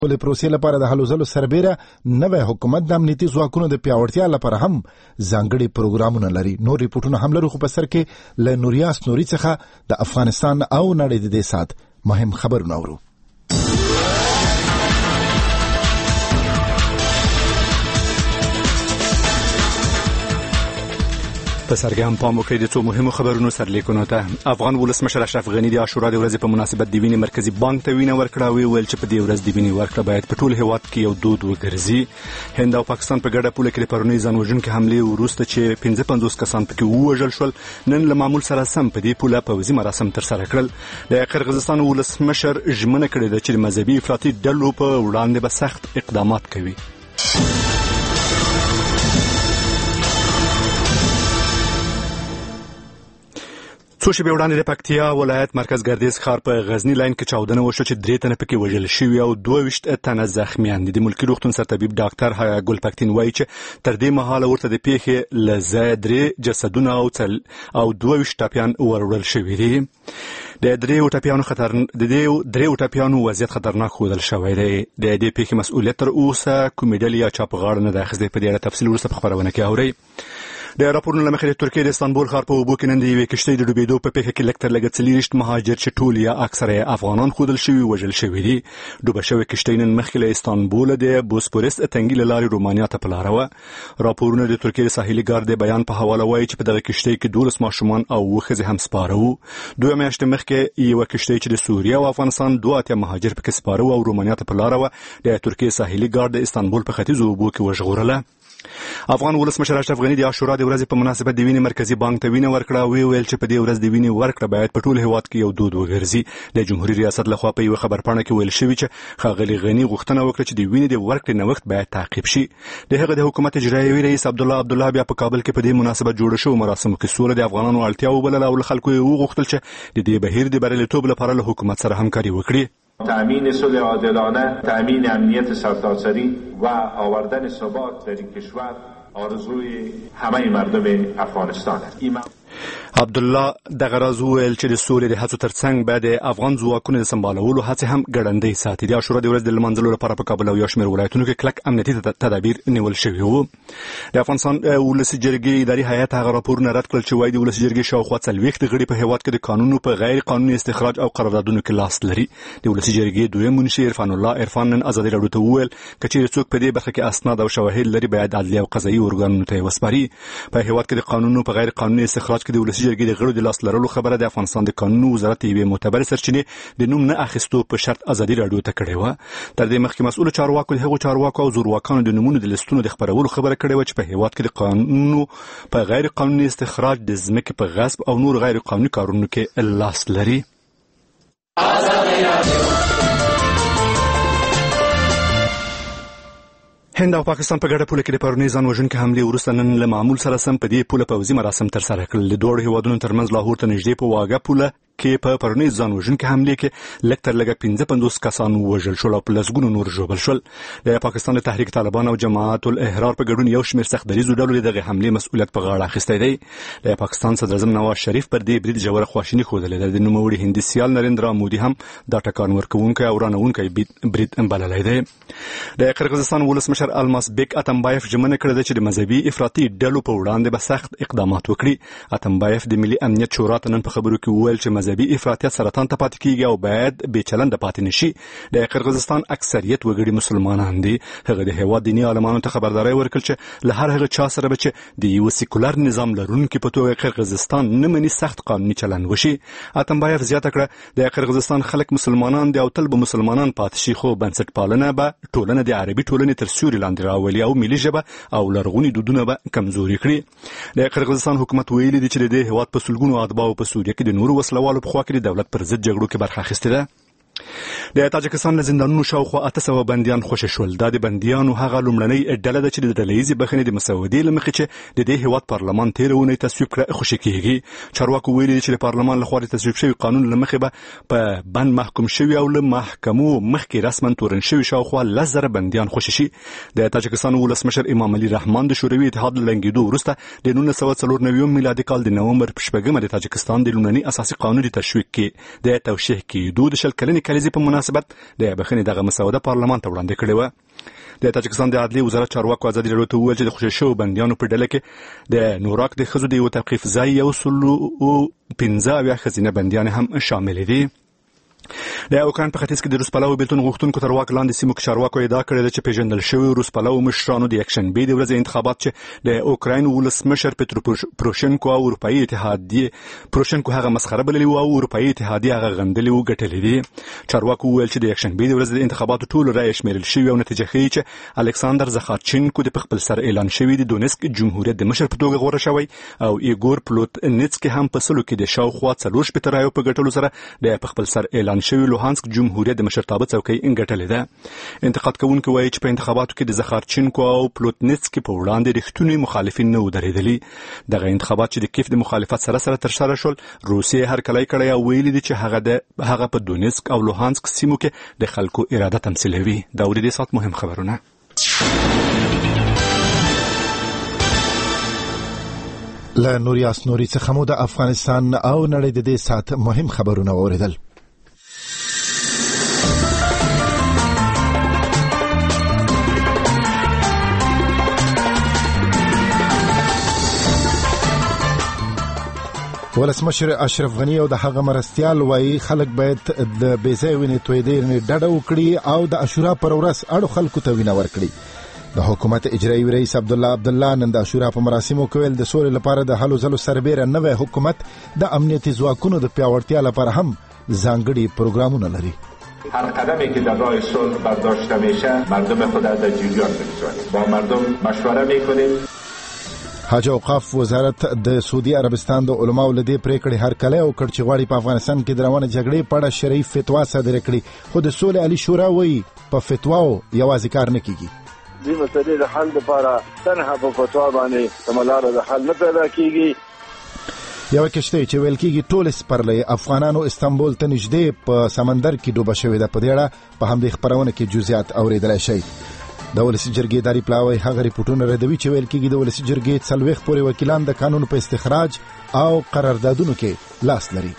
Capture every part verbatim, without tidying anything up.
ولې پروسې لپاره د هلو ځلو سربیره نوی حکومت د امنیتي ځواکونو د پیاوړتیا لپاره هم ځانګړي پروګرامونه لري. نور ریپورټونه هم لرو، خو په سر کې له نوریاس نوري څخه د افغانستان او نړۍ د دې ساعت مهم خبرونه اورو. په سرګام پام وکړئ د څو مهمو خبرونو سرلیکونو ته. افغان ولسمشر اشرف غني د عاشورا د ورځې په مناسبت د وینې مرکزي بانک ته وینه ورکړه او ویل چې په دې ورځ د وینې ورکړه باید په ټول هیواد کې یو دود وګرځي. هند او پاکستان په ګډه پوله کې د پرونی ځانوژونکې حملې وروسته چې پنځه پنځوس کسان پکې ووژل شول، نن له معمول سره سم په دې پوله پوځي مراسم ترسره کړل. د قرغیزستان ولسمشر ژمنه کړې ده چې د مذهبي افراطي ډلو په وړاندې به سخت اقدامات کوي. څو شېبې وړاندې د پکتیا ولایت مرکز ګردیز ښار په غزنی لاین کې چاودنه وشوه چې درې تنه پکې وژل شوي او دوه ویشت تنه زخمیان دي. د ملکي روغتون سرطبیب ډاکټر حیا ګل پکتین وایي چې تر دې مهاله ورته د پیښې له ځایه درې جسدونه او او دوه ویشت ټپیان وروړل شوي دي. د دریو ټپیانو خطر د دې دریو ټپیانو وضعیت خطرناک ښودل شوی دی. د دې پیښې مسؤلیت تر اوسه کومې ډلې یا چا په غاړه نه ده اخیستی. په دې اړه تفصیل وروسته په خبرونه کې اورئ. د راپورونو له مخې د ترکیې د استانبول ښار په اوبو کې نن د یوې کښتۍ د ډوبېدو په پیښه کې لږ تر لږه څلېرویشت مهاجر چې ټول یا اکثره افغانان ښودل شوي وژل شوي دي. ډوبه شوې کښتۍ نن مخکې له استانبوله د بوسپورس تنګي له لارې رومانیا ته په لاره وه. راپورونه د ترکیې د ساحلي ګارد د بیان په حواله وایي چې په دغه کښتۍ کې دولس ماشومان او اووه ښځې هم سپاره وو. دوه میاشتې مخکې یوه کښتۍ چې د سوریه او افغانستان دوه اتیا مهاجر پکې سپاره وو او رومانیا ته په لاره وه، د ترکیې ساحلي ګارد د استانبول په ختیځو اوبو کې وژغورله. افغان ولسمشر اشرف غني د عاشورا د ورځې په مناسبت د وینې مرکزي بانک ته وینه ورکړه او ویل چې په دې ورځ د وینې ورکړه باید په ټول هیواد کې یو دود وګرځي. د جمهوریت ریاست لخوا په یو خبرپاڼه کې ویل شوی چې ښاغلي غني غوښتنه وکړه چې د وینې د ورکړې نوښت باید تعقیب شي. د هغه د حکومت اجرایوي رئیس عبدالله عبدالله بیا په کابل کې په دې مناسبت جوړ شوو مراسمو کې سوله د افغانانو اړتیا وبلله او له خلکو یې وغوښتل چې د دې بهیر د بریالیتوب لپاره له حکومت سره همکاري وکړي. تأمین صلح عادلانه، تأمین امنیت سرتاسری و آوردن ثبات در این کشور آرزوی همه مردم افغانستان است. عبدالله دغه راز وویل چې د سولې د هڅو ترڅنګ باید د افغان ځواکونو د سمبالولو هڅې هم ګړندۍ ساتي. د عاشورا د ورځې د لمانځلو لپاره په کابل او یو شمېر ولایتونو کې کلک امنیتي تدابیر نیول شوي وو. د افغانستان ولسي جرګې اداري هیئت هغه راپورونه رد کړل چې وایي د ولسي جرګې شاوخوا څلوېښت غړي په هیواد کې د قانونو په غیر قانوني استخراج او قراردادونو کې لاس لري. د ولسي جرګې دویم منشي عرفان الله عرفان نن ازادي راډیو ته وویل که چېرې څوک په دې برخه کې اسناد او شواهد لري باید عدلي او قضایي ارګانونو ته یې وسپاري. په هیواد کې د قانونو په غیر قانوني استخراج کې د ولسي جرګې د غړو د لاس لرلو خبره د افغانستان د قانونو وزارت یوې معتبرې سرچینې د نوم نه اخیستو په شرط ازادي راډیو ته کړې وه. تر دې مخکې مسؤلو چارواکو د هغو چارواکو او زورواکانو د نومونو د لیستونو د خپرولو خبره کړې وه چې په هیواد کې د قانونو په غیر قانوني استخراج، د ځمکې په غصب او نور غیر قانوني کارونو کې لاس لري. هند او پاکستان په ګډه پوله کې د پرونی ځانوژونکې حملې وروسته نن له معمول سره سم په دې پوله پوځي مراسم ترسره کړل. د دواړو هیوادونو ترمنځ لاهور ته نږدې په واګه پوله کې په پرونی ځانوژونکې حملې کې لږ تر لږه پنځه پنځوس کسان ووژل شول او په لسګونو نور ژوبل شول. د پاکستان د تحریک طالبان او جماعت الاحرار په ګډون یو شمېر سخت دریځو ډلو د دغې حملې مسؤلیت په غاړه اخیستی دی. د پاکستان صدر اعظم نواز شریف پر دې برید ژوره خواشیني ښودلې ده. د نوموړي هندي سیال نریندرا مودي هم دا ټکان ورکوونکی او رانوونکی برید بللی دی. د قرغیزستان ولسمشر الماس بیک اتمبایف ژمنه کړې ده چې د مذهبي افراطي ډلو په وړاندې به سخت اقدامات وکړي. اتمبایف د ملي امنیت شورا ته نن په خبرو کې وویل چې مذهبي افراطیت سرطان ته پاتې کیږي او باید بې چلنده پاتې نشي. د قرغیزستان اکثریت وګړي مسلمانان دي. هغه د هیواد دیني عالمانو ته خبرداری ورکړل چې له هر هغه چا سره به چې د یو سیکولر نظام لرونکي په توګه قرغیزستان نه مني سخت قانوني چلند وشي. اتمبایف زیاته کړه د قرغیزستان خلک مسلمانان دي او تل به مسلمانان پاتې شي، خو بنسټپالنه به ټولنه د عربي ټولنې تر سیوري لاندې راولي او ملي ژبه او لرغوني دودونه به کمزوري کړي. د قرغیزستان حکومت ویلي دی چې د دې هیواد په سلګونو اتباعو په سوریه کې د نورو وسلوالو په خوا کې د دولت پر ضد جګړو کې برخه اخیستې ده. د تاجکستان له زندانونو شاوخوا اته سوه بندیان خوشي شول. دا د بندیانو هغه لومړنۍ ډله ده چې د ډلهییزې بخښنې د مسودې له مخې چې د دې هیواد پارلمان تېره اونۍ تصویب کړه خوشي کېږي. چارواکو ویلي چې د پارلمان لخوا د تصویب شوي قانون له مخې به په بند محکوم شوي او له محکمو مخکې رسما تورن شوي شاوخوا لس زره بندیان خوشي شي. د تاجکستان ولسمشر امام علي رحمان د شوروي اتحاد له لنګېدو وروسته د نولس سوه څلور نوي میلادي کال د نومبر په شپږمه د تاجکستان د لومړني اساسي قانون د تشویق کې د توشیح کېدو د شل کلنې کلیزې په مناسبت د بخښنې دغه مسوده پارلمان ته وړاندې کړې وه. د تاجکستان د عدلي وزارت چارواکو ازادي راډیو ته وویل چې د خوشي شویو بندیانو په ډله کې د نوراک د ښځو د یو توقیف ځای یو سل او پنځه اویا ښځینه بندیانې هم شامل دي. د اوکران په ختیځ کې د روس پلوو بیلتون غوښتونکو تر واک لاندې سیمو کې چارواکو ادعا کړې ده چې پیژندل شوي روس پلوو مشرانو د یکشنبې د ورځې انتخابات چې د اوکراین ولسمشر پترو پروشنکو او اروپایي اتحادیه پروشنکو هغه مسخره بللي وو او اروپایي اتحادیه هغه غندلي وو ګټلې دي. چارواکو وویل چې د یکشنبې د ورځې د انتخاباتو ټول رایې شمیرل شوي او نتیجه ښیي چې الکساندر زخارچینکو د خپل سر اعلان شوي د دونیسک جمهوریت د مشر په توګه غوره شوی او ایګور پلوتنیڅکی هم په سلو کې د شاوخوا څلور شپېته رایو په ګټلو سره د خپل سر اعلان شوي لوهانسک جمهوریت د مشرتابه څوکۍ ګټلې ده. انتقاد کوونکي وایي چې په انتخاباتو کې د زخارچینکو او پلوتنیڅکی په وړاندې رښتونی مخالفین نه ودرېدلي. دغه انتخابات چې د کیف د مخالفت سره سره ترسره شول روسیې هرکلی کړی او ویلي دي چې هغه د هغه په دونیسک او لوهانسک سیمو کې د خلکو اراده تمثیلوي. دا د دې سات مهم خبرونه. له نوریاس نوري څخه مو د افغانستان او نړۍ د دې سات مهم خبرونه واوریدل. ولسمشر اشرف غنی او د هغه مرستیال وایي خلک باید د بیځای وینې تویدې نه ډډه وکړي او د عاشورا پر ورځ اړو خلکو ته وینه ورکړي. د حکومت اجرایي رئیس عبد الله عبد الله نن د عاشورا په مراسمو کې ویل د سولې لپاره د هلو ځلو سربېره نوی حکومت د امنیتي ځواکونو د پیاوړتیا لپاره هم ځانګړي پروګرامونه لري. هر قدمی که در راه صلح برداشته میشه مردم خود از جریان میگذاریم. با مردم مشوره میکنیم. حج اوقاف وزارت د سعودي عربستان د علماو لدې پریکړې هرکلی او کړ چې غواړي په افغانستان کې د روانه جګړې په اړه شرعي فتوا صادره کړي خو د سولې عالي شورا وایي په فتواو یوازې کار نه کیږي. دې مسلې د حل لپاره تنها په فتوا باندې کومه لاره د حل نه پیدا کیږي. یو کشته چې ویل کیږي ټول سپرلې افغانانو استانبول ته نږدې په سمندر کې ډوبه شوې ده. په دې اړه په همدې خبرونه کې جزئیات اوریدلای شئ. د ولسی جرګې داري پلاوی هغه ریپورتونه ردوي چې ویل کېږي د ولسی جرګې څلوېښت پورې وکیلان د قانون په استخراج او قراردادونو کې لاس لري.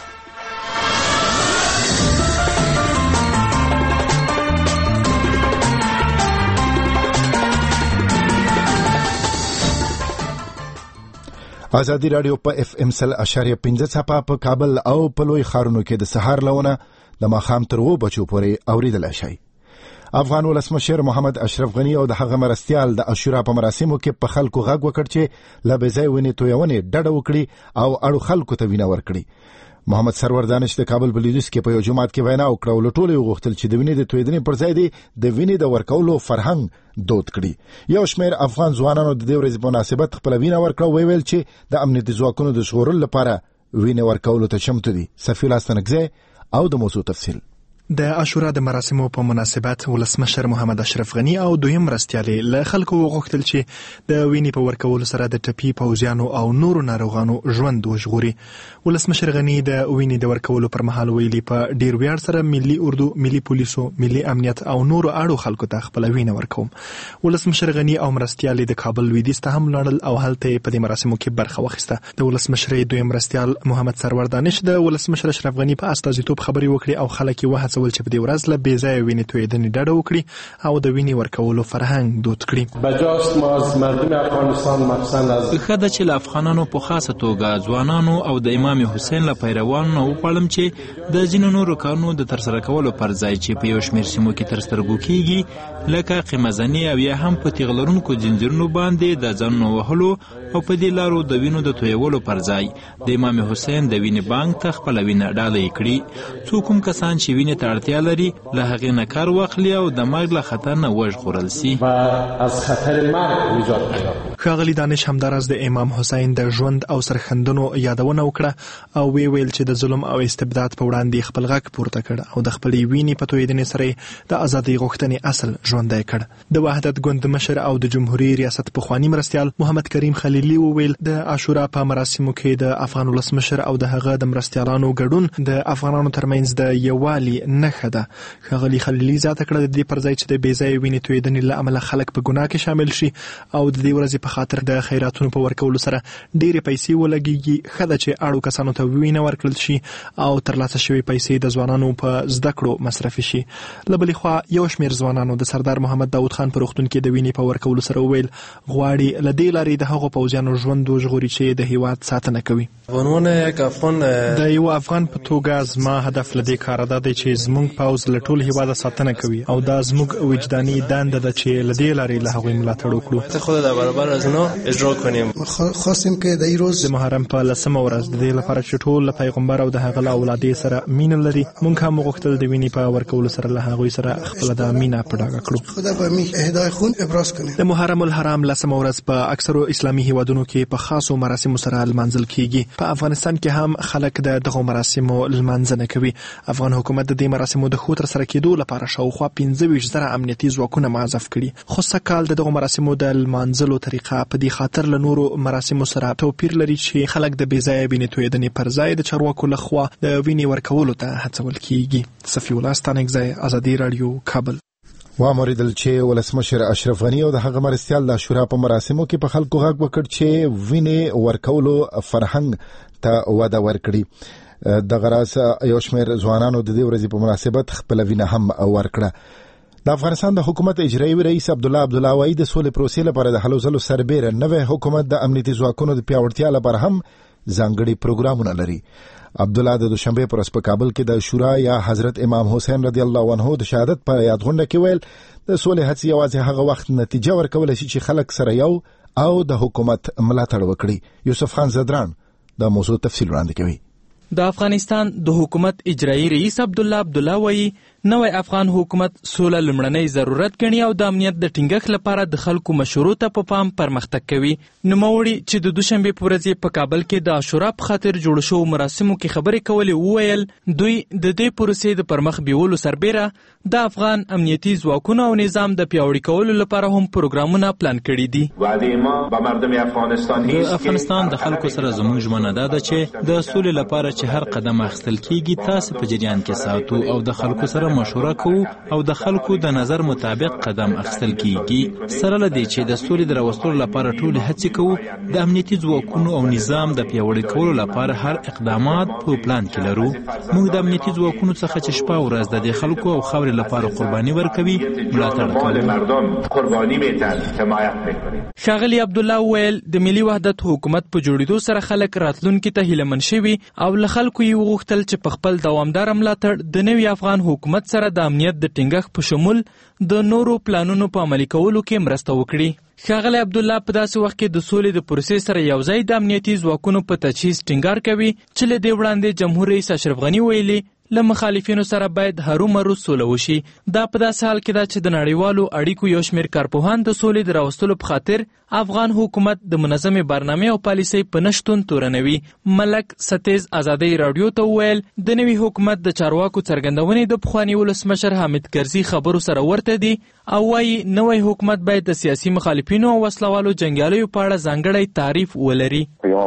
ازادي رادیو په اف ام سل اشاریه پنځه څپه په کابل او په لوی ښارونو کې د سهار لونه د ماښام تر اوو بجو پورې اوریدلای شئ. افغان ولسمشر محمد اشرف غنی او د هغه مرستیال د عاشورا په مراسمو کې په خلکو غږ وکړ چې له بې ځای وینې تویونې ډډه وکړي او اړو خلکو ته وینه ورکړي. محمد سرور دانش د کابل په لویدیځ کې په یو جومات کې وینا وکړه او له ټولو یې وغوښتل چې د وینې د تویدنې پر ځای د وینې د ورکولو فرهنګ دود کړي. یو شمېر افغان ځوانانو د دې ورځې په مناسبت خپله وینه ورکړه او ویل چې د امنیتي ځواکونو د ژغورلو لپاره وینې ورکولو ته چمتو دي. صفي الله ستنګزی او د موضوع تفصیل. د عاشورا د مراسمو په مناسبت ولسمشر محمد اشرف غنی او دویم مرستیالي له خلکو وغوښتل چې د وینې په ورکولو سره د ټپي پوځیانو او نورو ناروغانو ژوند وژغوري. ولسمشر غنی د وینې د ورکولو پر مهال ویلي په ډیر ویاړ سره ملي اردو، ملي پولیسو، ملي امنیت او نورو اړو خلکو ته خپل وینه ورکوم. ولسمشر غنی او مرستیالي د کابل لویدیځ ته هم لاړل او هلته په دې مراسمو کې برخه واخیسته. د ولسمشر دویم مرستیال محمد سرور دانش د ولسمشر اشرف غنی په استازیتوب خبري وکړي او خلک یې وهڅول چې په دې ورځ له بې ځایه وینې تویېدنې ډډه وکړي او د وینې ورکولو فرهنګ دود کړي. بجاست ما از مردم افغانستان مخصوصا از ښه ده چې له افغانانو په خاصه توګه ځوانانو او د امام حسین له پیروانو نه وغواړم چې د ځینو نورو کارونو د ترسره کولو پر ځای چې په یو شمېر سیمو کې تر سترګو کېږي لکه قیمه‌زني او یا هم په تیغ لرونکو ځنځیرونو باندې د ځانونو وهلو او په دې لارو د وینو د تویولو پر ځای د امام حسین د وینې بانک ته خپله وینه ډاله کړي. څو کوم کسان چې وینې ته اړتیا لري له هغې نه کار واخلي او د مرګ له خطر نه وژغورل سي. ښاغلي دانش همداراز د امام حسین د ژوند او سرښندنو یادونه وکړه او وی ویل چې د ظلم او استبداد په وړاندې خپل غږ پورته کړ او د خپلې وینې په تویېدنې سره د ازادۍ غوښتنې اصل ژوندی کړ. د وحدت ګوند مشر او د جمهوریت ریاست پخوانی مرستیال محمد کریم خلیلي وویل د عاشورا په مراسمو کې د افغان ولسمشر او د هغه د مرستیالانو ګډون د افغانانو ترمنځ د یووالي نښه ده. ښاغلي خلیلي زیاته کړه د دې پر ځای چې د بې ځایه وینې تویېدنې له امله خلک په ګناه کې شامل شي او د دې ورځې په خاطر د خیراتونو په ورکولو سره ډېرې پیسې ولګېږي، ښه ده چې اړو کسانو ته وینه ورکړل شي او ترلاسه شوې پیسې د ځوانانو په زده کړو مصرفي شي. له بلې خوا یو شمېر ځوانانو د سردار محمد داود خان په روغتون کې د وینې په ورکولو سره وویل غواړي له دې لارې د هغو پوځیانو ژوند وژغوري چې د هېواد ساتنه کوي. د یو افغان په توګه زما هدف له دې کاره دا دی چې زموږ پوځ له ټول هېواده ساتنه کوي او دا زموږ وجداني دنده ده چې له دې لارې له هغوی ملاتړ وکړو. خود در برابر از اونا اجرا کنیم. خواستیم که د روز د محرم په لسمه ورځ د دې لپاره چې ټول له پیغمبر او د هغه له اولادې سره مینه لري، موږ هم وغوښتل د وینې په ورکولو سره له هغوی سره خپله د مینه په ډاګه کړو. خدا به می اهدای خون ابراز کنیم. د محرم الحرام لسمه ورځ په اکثرو اسلامي هیوادونو کې په خاصو مراسمو سره لمانځل کیږي. په افغانستان کې هم خلک د دغو مراسمو لمانځنه کوي. افغان حکومت د دې مراسمو د ښو ترسره کېدو لپاره شاوخوا پنځه ویشت زره امنیتي ځواکونه معزف کړي. خو سږکال د دغو مراسمو د لمانځلو طریقه په دې خاطر له نورو مراسمو سره توپیر لري چې خلک د بې ځایه وینې تویېدنې پر ځای د چارواکو لخوا د وینې ورکولو ته هڅول کیږي. صفي الله ستانکزی، ازادي راډیو، کابل. واوریدل چې ولسمشر اشرف غنی او د هغه مرستیال د عاشورا په مراسمو کې په خلکو غږ وکړ چې وینې ورکولو فرهنګ ته وده ورکړي. د غراس یو شمېر ځوانانو د دې ورځې په مناسبت خپله وینه هم ورکړه. د افغانستان د حکومت اجرایي رئیس عبدالله عبدالله وایي د سولې پروسې لپاره د هلو ځلو سربیره نوی حکومت د امنیتي ځواکونو د پیاوړتیا لپاره هم ځانګړي پروګرامونه لري. عبدالله د دوشنبه پر ورځ په کابل کې د شورا یا حضرت امام حسین رضی الله عنه د شهادت په یادغونډه کې ویل د سولې هڅې یوازې هغه وخت نتیجه ورکولی شي چې خلک سره یو او د حکومت ملاتړ وکړي. یوسف خان زدران د موضوع تفصیل وړاندې کوي. د افغانستان د حکومت اجرایي رئیس عبدالله عبدالله وایي نوی افغان حکومت سوله لومړنی ضرورت ګڼي او د امنیت د ټینګښت لپاره د خلکو مشورو ته په پام پرمختګ کوي. نوموړي چې د دوشنبې په ورځ په کابل کې د عاشورا په خاطر جوړ شوو مراسمو کې خبرې کولې وویل دوی د دې پروسې د پرمخ بیولو سربیره د افغان امنیتي ځواکونو او نظام د پیاوړي کولو لپاره هم پروګرامونه پلان کړي دي. د افغانستان د خلکو سره زموږ ژمنه دا ده چې د سولې لپاره چې هر قدم اخیستل کیږي تاسو په جریان کې ساتو او د خلکو سره مشوره کوو او د خلکو د نظر مطابق قدم اخیستل کیږي. سره له دې چې د سولې د راوستلو لپاره ټول هڅې کوو، د امنیتي ځواکونو او نظام د پیاوړي کولو لپاره هر اقدامات په پلان کې لرو. موږ د امنیتي ځواکونو څخه چې شپه ورځ د دې خلکو او خاورې لپاره قرباني ورکوي ملاتړ کوو. ښاغلي عبدالله وویل د ملي وحدت حکومت په جوړېدو سره خلک راتلونکي ته هیلهمن شوي او له خلکو یې وغوښتل چې په خپل دوامداره ملاتړ د نوي افغان حکومت سره د امنیت د ټینګښت په شمول د نورو پلانونو په عملي کولو کې مرسته وکړي. ښاغلی عبدالله په داسې وخت کې د سولې د پروسې سره یوځای د امنیتي ځواکونو په تجهیز ټینګار کوي چې له دې وړاندې جمهور رئیس اشرف غني ویلي له مخالفینو سره باید هرومرو سوله وشي. دا په داسې حال کې ده چې د نړیوالو اړیکو یو شمېر کارپوهان د سولې د راوستلو په خاطر افغان حکومت د منظمې برنامې او پالیسۍ په نشتون تورنوي. ملک ستیز ازادي راډیو ته وویل د نوي حکومت د چارواکو څرګندونې د پخواني ولسمشر حامد کرزي خبرو سره ورته دي او وایي نوی حکومت باید د سیاسي مخالفینو او وسلوالو جنګیالیو په اړه ځانګړی تعریف ولري.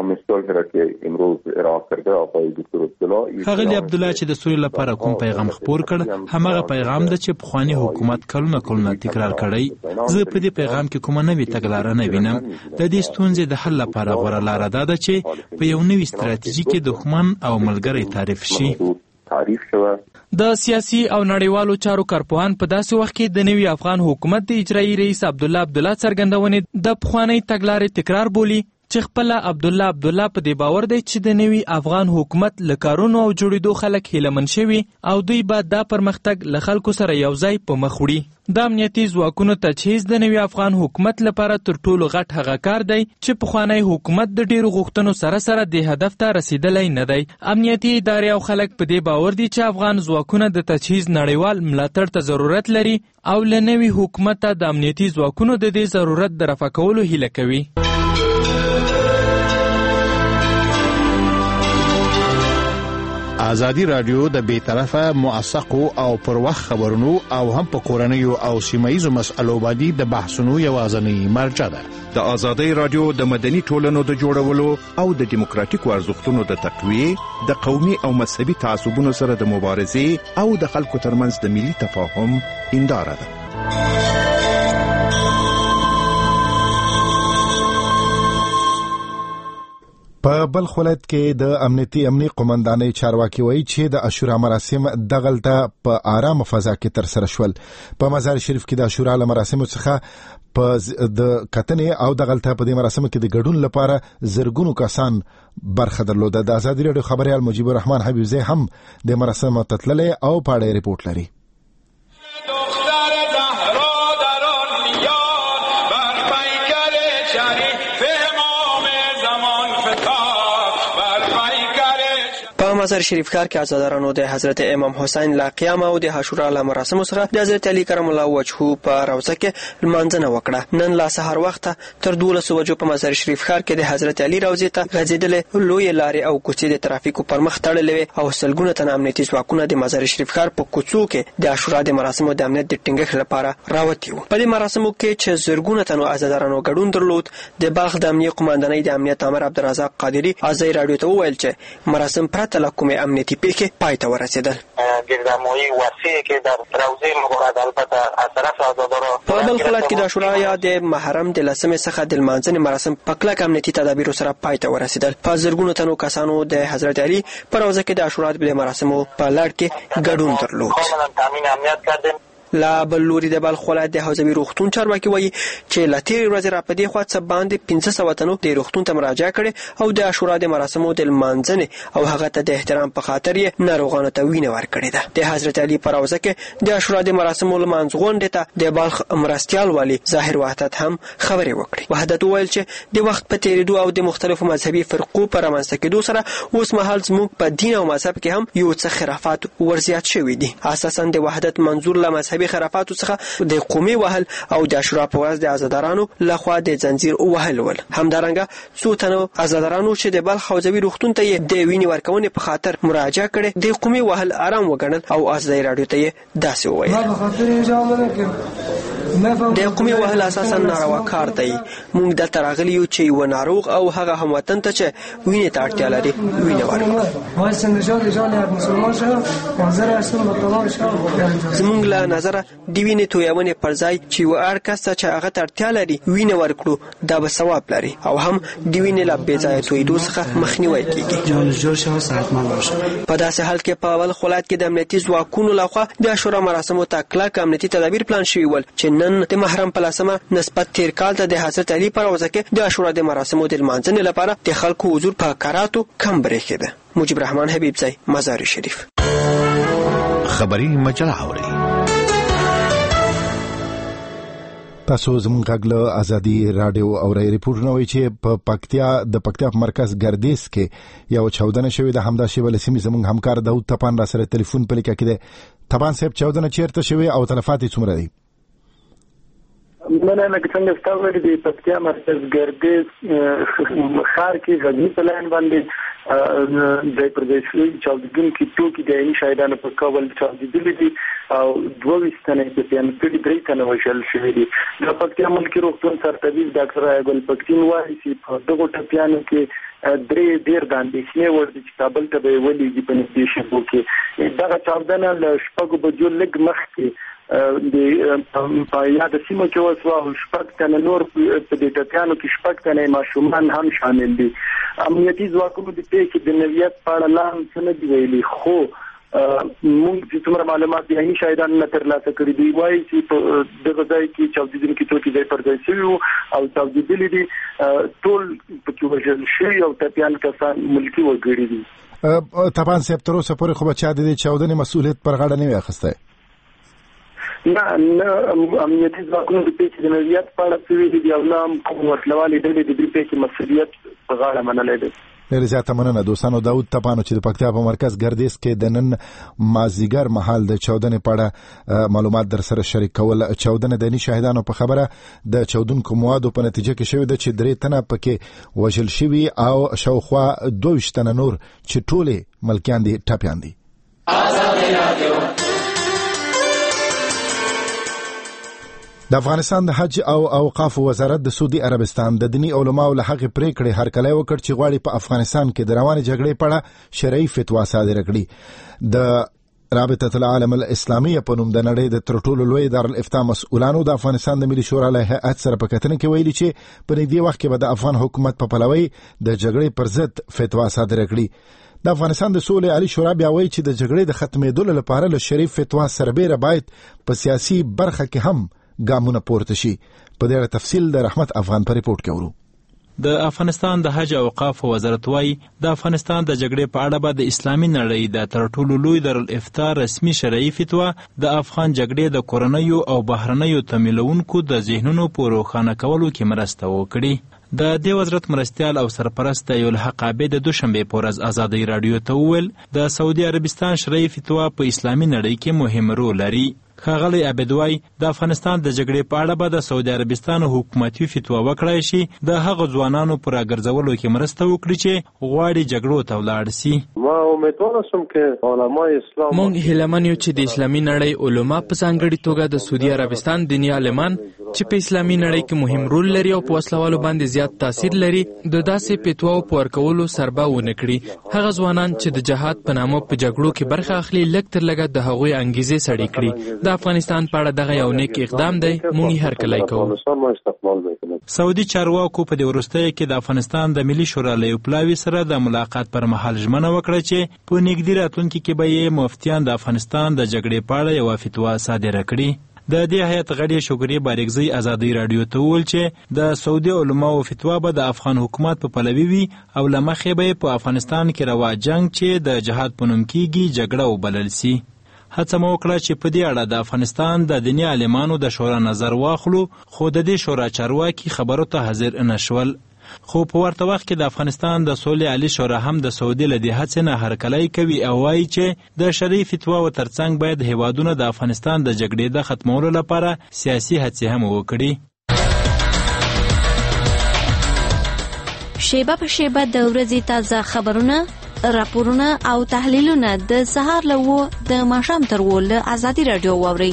ښاغلي عبدالله چې د سولې لپاره کوم پیغام خپور کړ هماغه پیغام ده چې پخواني حکومت کلونه کلونه تکرار کړی. زه په دې پیغام کې کومه نوې تګلاره نه وینم. د دې ستونزې د حل لپاره غوره لاره دا ده چې په یو نوي ستراتیژي کې دښمن او ملګری تعریف شي. د سیاسي او نړیوالو چارو کارپوهان په داسې وخت کې د نوي افغان حکومت د اجرایي رئیس عبدالله عبدالله څرګندونې د پخوانۍ تګلارې تکرار بولي چې خپله عبدالله عبدالله په دې باور دی چې د نوي افغان حکومت له کارونو او جوړېدو خلک هیلهمن شوي او دوی به دا پرمختګ له خلکو سره یوځای په مخ وړي. د امنیتي ځواکونو تجهیز د نوي افغان حکومت لپاره تر ټولو غټ هغه کار دی چې پخوانی حکومت د ډیرو غوښتنو سره سره د هدف ته رسیدلی نه دی. امنیتي ادارې او خلک په دې باور دي چې افغان ځواکونه د تجهیز نړیوال ملاتړ ته ضرورت لري او له نوي حکومت ته د امنیتي ځواکونو د دې ضرورت د رفع کولو هیله کوي. ازادي رادیو د بیطرفه موثقو او پر وخت خبرونو او هم په کورنیو او سیمایي مسایلو باندې د بحثونو یوازنی مرجع ده. د ازادي رادیو د مدني ټولنو د جوړولو او د دیموکراتیکو ارزښتونو د تقویه، د قومي او مذهبي تعصبونو سره د مبارزې او د خلکو ترمنځ د ملي تفاهم هنداره ده. په بلخ ولایت کې د امنیتي امني قومندانۍ چارواکي وایي چې د عاشورا مراسم دغلته په آرام فضا کې تر سره شول. په مزار شریف کې د عاشورا مراسم څخه په د کتنې او دغلته په دې مراسمو کې د ګډون لپاره زرګونو کسان برخه درلوده. د ازادي رادیو خبريال مجيب الرحمن حبيبزي هم د مراسمو تتللې او پاړې ریپورت لري. مزار شریف ښار کې عزادارانو د حضرت امام حسین لا قیام او د عاشورا له مراسمو سره د حضرت علی کرم الله وجهه په روضه کې لمانځنه وکړه. نن لا سحر وخت تر دولس بجو په مزار شریف ښار کې د حضرت علی روضه ته غځېدلې لوی لارې او کوڅې د ترافیکو پر مخ تړلې او سلګونه تن امنیتي ځواکونه د مزار شریف ښار په کوڅو کې د عاشورا د مراسمو د امنیت د ټینګښت لپاره راوتي وو. په دې مراسمو کې چې زرګونه تن عزادارانو ګډون درلود، د بلخ د امنیت قومندانۍ د امنیت امر عبدالرزاق قادری ازای رادیو ته وویل چې مراسم پرته کومې امنیتي پیښې پای ته ورسېدل. ګردامویی وسیع کې در روضه مبارک البته از طرف عزاداران په بلخ ولایت کې د عاشورا یا د محرم د لسمې څخه د لمانځنې مراسم په کلک امنیتي تدابیرو سره پای ته ورسېدل. په زرګونو تنو کسانو د حضرت علی په روضه کې د عاشورا د مراسمو په لړ کې ګډون درلود. تامین امنیت کردیم. لا بل لوري د بلخ ولایت د حوزوي روغتون چارواکي وایي چې لا تېرې ورځې را په دې خوا څه باندې پنځه سوه تنو د روغتون ته مراجعه کړې او د عاشورا د مراسمو د لمانځنې او هغه ته د احترام په خاطر یې ناروغانو ته وینه ورکړې ده. د حضرت علی په روضه کې د عاشورا د مراسمو لمانځ غونډې ته د بلخ مرستیال والي ظاهر وحدت هم خبرې وکړې. وحدت وویل چې د وخت په تېرېدو او د مختلفو مذهبي فرقو په رامنځته کېدو سره اوس مهال زموږ په دین او مذهب کې هم یو څه خرافات ورزیات شوي دي. اساسا د وحدت منظور له مذهبي خرافاتو څخه د قومي وهل او د عاشورا په ورځ د عزادارانو لخوا د زنجیر وهل ول. همدارنګه څو تنو عزادارانو چې د بلخ حوزوي روغتون ته د وینې ورکونې په خاطر مراجعه کړې د قومي وهل آرام وګڼل او ازادي رادیو ته داسې وویل د قومي وهل اساسا ناروا کار دی. موږ دلته راغلي یو چې یو ناروغ او هغه هموطن ته چې وینې ته اړتیا لري وینې ورکړو. زموږ له نظره د وینې تویونې پر ځای چې یو اړ کس ته چې هغه ته اړتیا لري وینې ورکړو دا به ثواب لري او هم د وینې له بې ځایه تویېدو څخه مخنیوی کېږي. په داسې حال کې په بلخ ولایت کې د امنیتي ځواکونو لخوا د عاشورا مراسمو ته کلک امنیتي تدابیر پلان شوي ول چې نن د محرم په لسمه نسبت تیر کال ته د حضرت علی په روضه کې د عاشورا د مراسمو د لمانځنې لپاره د خلکو حضور په کراتو کم برېښېده. مجيب الرحمن حبيبزي مزار شریف. خبري مجله اوري. تاسو زموږ غږ له ازادي رادیو او ریپورټونه وایي چې په پکتیا د پکتیا په مرکز ګردیز کې یو چاودنه شوې ده. همدا شی ول سیمې زموږ همکار داود تپان را سره ټلیفون په لیکه کې ده. تپان صاحب چاودنه چیرته شوې او تلفات یې څومره دي؟ مننه څنګه ستاسو د پکتیا مرکز ګردیز ښار کې غږی پلان باندې د پردیشي چاودون کې ټوکی د عین شایدانو په کابل چاودېدلې دي او دوه وستنې په پیان په درې تنه وشل شوې دي. د پکتیا ملکی روغتون سرطبيب ډاکټر ایګل پکتین وايي چې په دغه ټپیانو کې درې ډیر د اندېښنې وړ دي چې کابل ته به ولېږي په نږدې شپو کې. دغه چاودنه له شپږو بجو لږ مخکې د په یاد سیمه کې وسو شپږ تنه نور په دې ټپیانو کې شپږ تنه ماشومان هم شامل دي. امنیتي ځواکونو د پیښې د نویت په اړه لاندې څه نه دی ویلي خو موږ چې څومره معلومات دي عیني شاهدان نه ترلاسه کړي دي وایي چې دغه ځای کې چاودېدونکي توکي ځای پر ځای شوي او چاودېدلي دي ټول پکې وژل شوي او ټپیان کسان ملکي وګړي دي. تپان صاحب تر اوسه پورې خو به چا د دې چاودنې مسؤلیت پر غاړه نه وي اخیستی؟ نه نه امنیتي ځواکونو د پیښې د نویت په اړه څه ویلي دي او نه هم کوم وسلوالې ډلې د دې پیښې مسؤلیت په غاړه منلی دی. ډېر زیاته مننه دوستانو. داود تپانو چې د پکتیا په مرکز ګردیز کې د نن مازیګر مهال د چاودنې په اړه معلومات در سره شریک کول. چاودنه د شاهدانو په خبره د چاودونکو موادو په نتیجه کې شوې ده چې درې تنه پکې وژل شوي او شاوخوا دوه ویشت تنه نور چې ټولې ملکیان دي ټپیان دي. د افغانستان د حج او اوقاف وزارت د سعودي عربستان د دینی علماو له هغې پریکړې هرکلی وکړ چې غواړي په افغانستان کې د روانې جګړې په اړه شرعي فتوا صادره کړي. د رابطه العالم الاسلامي په نوم د نړۍ د تر ټولو لوی دارالافتاء مسؤلانو د افغانستان د ملي شورا له هیئت سره په کتنه کې ویلي چې په نږدې وخت کې به د افغان حکومت په پلوي د جګړې پر ضد فتوا صادره کړي. د افغانستان د سولې عالی شورا بیا وایي چې د جګړې د ختمېدو لپاره له شرعي فتوا سربېره باید په سیاسي برخه کې هم ګامونه پورته شي. په دې اړه تفصیل د رحمت افغان په ریپورت کې ورو. د افغانستان د حج او اوقاف وزارت وايي د افغانستان د جګړې په اړه به د اسلامي نړۍ د تر ټولو لوی دارالافتاء رسمي شرعي فتوا د افغان جګړې د کورنیو او بهرنیو تمویلونکو د ذهنونو په روښانه کولو کې مرسته وکړي. د دې وزارت مرستیال او سرپرست یول حق عابد د دوشنبه په ورځ ازادي رادیو ته وویل د سعودي عربستان شرعي فتوا په اسلامي نړۍ کې مهم رول لري. ښاغلی عبدوای د افغانستان د جګړې په اړه به د سعودي عربستان حکومتي فتوا وکړای شي د هغه ځوانانو پر راګرځولو کې مرسته وکړي چې غواړي جګړو ته ولاړ شي. ما امیدواره سم چې علماء اسلام مونږ هیلمن یو چې د اسلامي نړۍ علما په ځانګړي توګه د سعودي عربستان دیني عالمان چې په اسلامي نړۍ کې مهم رول لري او په وسلوالو باندې زیات تاثیر لري د داسې فتواو په ورکولو سربا ونه کړي. هغه ځوانان چې د جهاد په نامه په جګړو کې برخه اخلي لږ تر لږه د هغوی انګیزې سړې کړي. د افغانستان په اړه دغه یو نیک اقدام دی، مونږ هر کله کوو. سعودي چارواکو په دې وروستیو کې د افغانستان د ملي شورا له یو پلاوي سره د ملاقات پر مهال ژمنه وکړه چې په نږدې راتلونکي کې به یې مفتیان د افغانستان د جګړې په اړه یوه فتوا صادره کړي. د دې هیئت غړي شکري بارګزی ازادي رادیو ته وویل چې د سعودي علماو فتوا به د افغان حکومت په پلوي وي او له مخې به په افغانستان کې روا جنګ چې د جهاد په نوم کېږي جګړه وبلل سي. هڅه مو وکړه چې په دې اړه د افغانستان د دیني عالمانو د شورا نظر واخلو، خو د دې شورا چارواکي خبرو ته حاضر نه شول. خو په ورته وخت کې د افغانستان د سولې عالی شورا هم د سعودي له دې هڅې نه هرکلی کوي او وایي چې د شرعي فتواو ترڅنګ باید هیوادونه د افغانستان د جګړې د ختمولو لپاره سیاسي هڅې هم وکړي. شیبه په شیبه د ورځې تازه خبرونه، راپورونه او تحلیلونه د سهار له وو د ماښام تر وو له ازادي رادیو واورئ.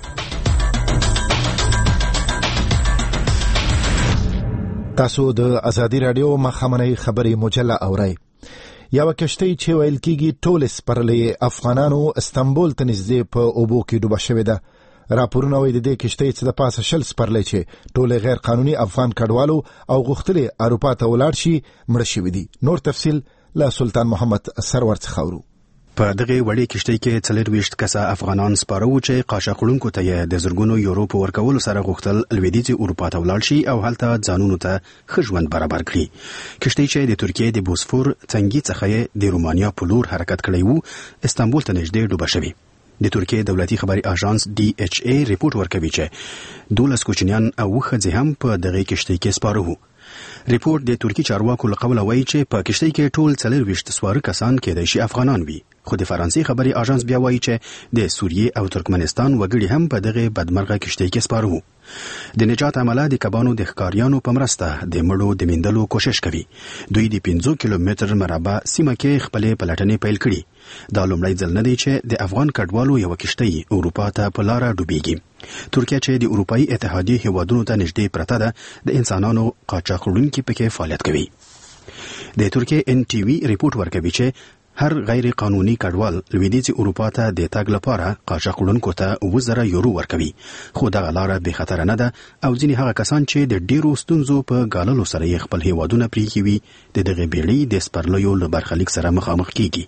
تاسو د ازادي رادیو مخامنۍ خبرې مجله اورئ. یو کشتۍ چې ویل کېږي ټول سپرلې افغانانو استنبول ته نږدې په اوبو کې ډوبه شوې ده. راپورونه وایي د دې کشتۍ څه د پاسه شل سپرلۍ چې ټول غیر قانوني افغان کډوالو او غوښتلې اروپا ته ولاړ شي مړه شوي دي. نور تفصیل له سلطان محمد سرور څخه اورو. په دغه وړې کشتۍ کې څلورویشت کسه افغانان سپاره وو چې قاچاقونکو ته یې د زرګونو یورو په ورکولو سره غوښتل لویدیځې اروپا ته ولاړ شي او هلته ځانونو ته ښه ژوند برابر کړي. کشتۍ چې د ترکیې د بوسفور څنګي څخه د رومانیا په لور حرکت کړی وو استانبول ته نږدې ډوبه شوې. د ترکیې دولتي خبري اژانس ډي ایچ ای ریپورت ورکوي چې دولس کوچنیان او ښځې هم په دغه کشتۍ کې سپاره وو. ریپورت د ترکی چارواکو له قوله وایي چې په کشتۍ کې ټول څلورویشت سواره کسان کېدای شي افغانان وي، خو د فرانسې خبري اژانس بیا وایي چې د سوریې او ترکمنستان وګړي هم په دغه بدمرغه کشتۍ کې سپاره وو. د نجات عمله د کبانو د ښکاریانو په مرسته د مړو د میندلو کوشش کوي. دوی د پنځه کیلومتر مربع سیمه کې خپلې پلټنې پیل کړي. دا لومړی ځل نه دی چې د افغان کډوالو یو کشتۍ اروپا ته په لاره ډوبېږي. ترکیه چې د اروپایي اتحادیې هیوادونو ته نږدې پرته ده د انسانانو قاچاق وړونکي پکې فعالیت کوي. د ترکیې ان ټي وي ریپورت ورکوي چې هر غیر قانوني کډوال لویدیځې اروپا ته د تګ لپاره قاچاق وړونکو ته اووه زره یورو ورکوي، خو دغه لاره بې خطره نه ده او ځینې هغه کسان چې د ډیرو ستونزو په ګاللو سره یې خپل هیوادونه پرېښي وي د دغې بیړۍ د سپرلیو له برخلیک سره مخامخ کیږي.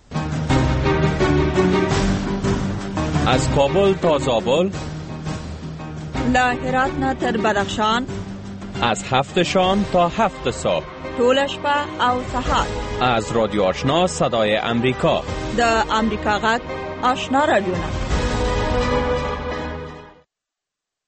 از کابل تا زابل، له هرات نه تر بدخشان، از هفت شام تا هفت صبح، طول شپه او سهار، از رادیو آشنا صدای امریکا، د امریکا غږ آشنا رادیو نه.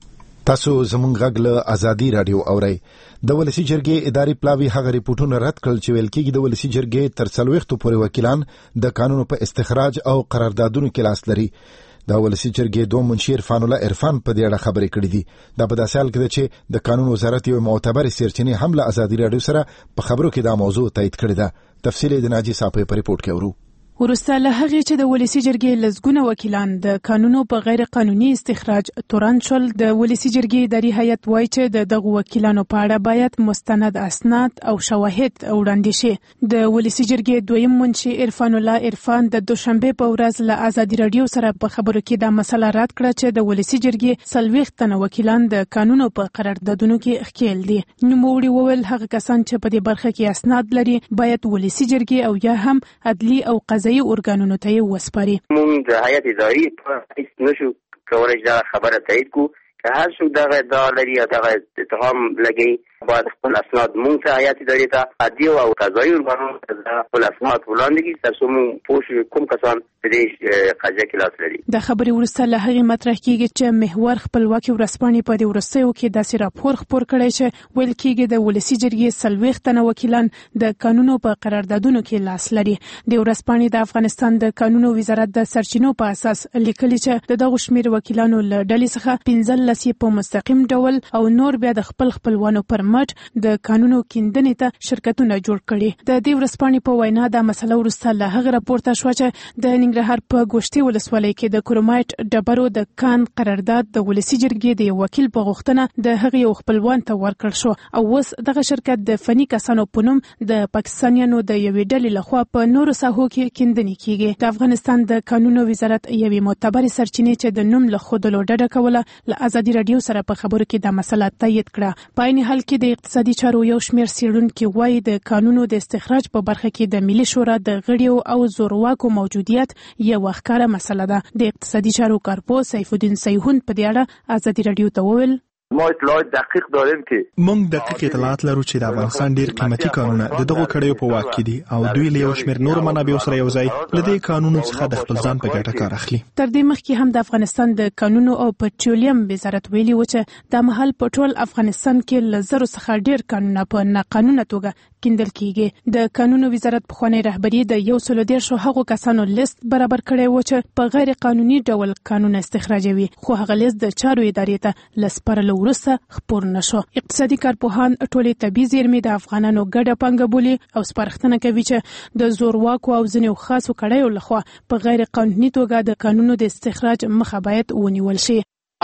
تاسو زموږ غږ له ازادي رادیو اورئ. د ولسی جرګې اداري پلاوی هغه ریپورتونه رد کړل چې ویل کېږي د ولسی جرګې تر څلوېښتو پورې وکیلان د قانون په استخراج او قراردادونو کې لاس لري. د ولسی جرګې دوه منشي عرفان الله عرفان په دې اړه خبرې کړې دي. دا په داسې حال کې ده چې د قانون وزارت یو معتبر سرچینې هم له ازادي رادیو سره په خبرو کې دا موضوع تایید کړې ده. تفصیل یې د ناجی صاحب په ریپورت کې اورو. ورسته له هغې چې د ولسی جرګې لزګونه وکیلان د قانونو په غیر قانوني استخراج تورن شول، د ولسی جرګې اداري هیئت وایي چې د دغو وکیلانو په اړه باید مستند اسناد او شواهد وړاندې شي. د ولسی جرګې دویم منشي عرفان الله عرفان د دوشنبه په ورځ له ازادي رادیو سره په خبرو کې دا مسله رد کړه چې د ولسی جرګې څلوېښت تنه وکیلان د قانونو په قراردادونو کې ښکېل دي. نوموړي وویل هغه کسان چې په دې برخه کې اسناد لري باید ولسی جرګې او یا هم عدلي او قضایي ارګانونو ته یې وسپاري. موږ د هیئت اداري په هیڅ نشو کولی چې دا خبره تایید کړو. که هر څوک دغه ادعا لري یا دغه اتهام لګوي باید خپل اسناد موږ ته هیئت اداري ته عدلي او قضایي ارګانونو ته خپل اسناد وړاندې کړي تر څو موږ پوه شو کوم کسان په دې قضیه کې لاس لري. د خبرې وروسته له هغې مطرح کېږي چې محور خپلواکي ورځپاڼې په دې وروستیو کې داسې راپور خپور کړی چې ویل کېږي د ولسي جرګې څلوېښت تنه وکیلان د قانونو په قراردادونو کې لاس لري. د ورځپاڼې د افغانستان د قانونو وزارت د سرچینو په اساس لیکلي چې د دغو شمېر وکیلانو له ډلې څخه پنځلس یې په مستقیم ډول او نور بیا د خپل خپلوانو پر مټ د قانونو کیندنې ته شرکتونه جوړ کړي. د دې ورځپاڼې په وینا دا مسله وروسته له هغه راپورته شوه چې د ننګرهار په ګوشتي ولسوالۍ کې د کرومایټ ډبرو د کان قرارداد د ولسي جرګې د یو وکیل په غوښتنه د هغې یو خپلوان ته ورکړل شو او اوس دغه شرکت د فني کسانو په نوم د پاکستانیانو د یوې ډلې لخوا په نورو ساحو کې کیندنې کیږي. د افغانستان د قانونو وزارت یوې معتبرې سرچینې چې د نوم له ښودلو ډډه کوله له ازادي رادیو سره په خبرو کې دا مسله تایید کړه. په عین حال کې د اقتصادي چارو یو شمېر څېړونکي وایي د قانونو د استخراج په برخه کې د ملي شورا د غړیو او زورواکو موجودیت یوه ښکاره مسله ده. د اقتصادي چارو کارپو سیف الدین سیحون په دې اړه ازادي رادیو ته وویل ما اطلاعات دقیق داریم که موږ دقیق اطلاعات لرو چې د افغانستان ډیر قیمتي کانونه د دغو کړیو په واک کې دي او دوی له یو شمېر نورو منابعو سره یو ځای له دې قانونو څخه د خپل ځان په ګټه کار اخلي. تر دې مخکې هم د افغانستان د قانونو او پټرولیم وزارت ویلي و چې د مهال په ټول افغانستان کې له زرو څخه ډیر قانونه په ناقانونه توګه کیندل کیږي. د قانونو وزارت پخوانی رهبری د یو سل دیرشو هغو کسانو لیست برابر کړی و چې په غیر قانوني ډول قانون استخراجوي، خو هغه لیست د چارو ادارې ته لسپارلو وروسته خپور نشو. اقتصادي کارپوهان ټولې طبیعي زیرمې د افغانانو ګډه پانګه بولي او سپارښتنه کوي چې د زورواکو او ځینو خاصو کړیو لخوا په غیر قانوني توګه د قانونو د استخراج مخه باید ونیول شي.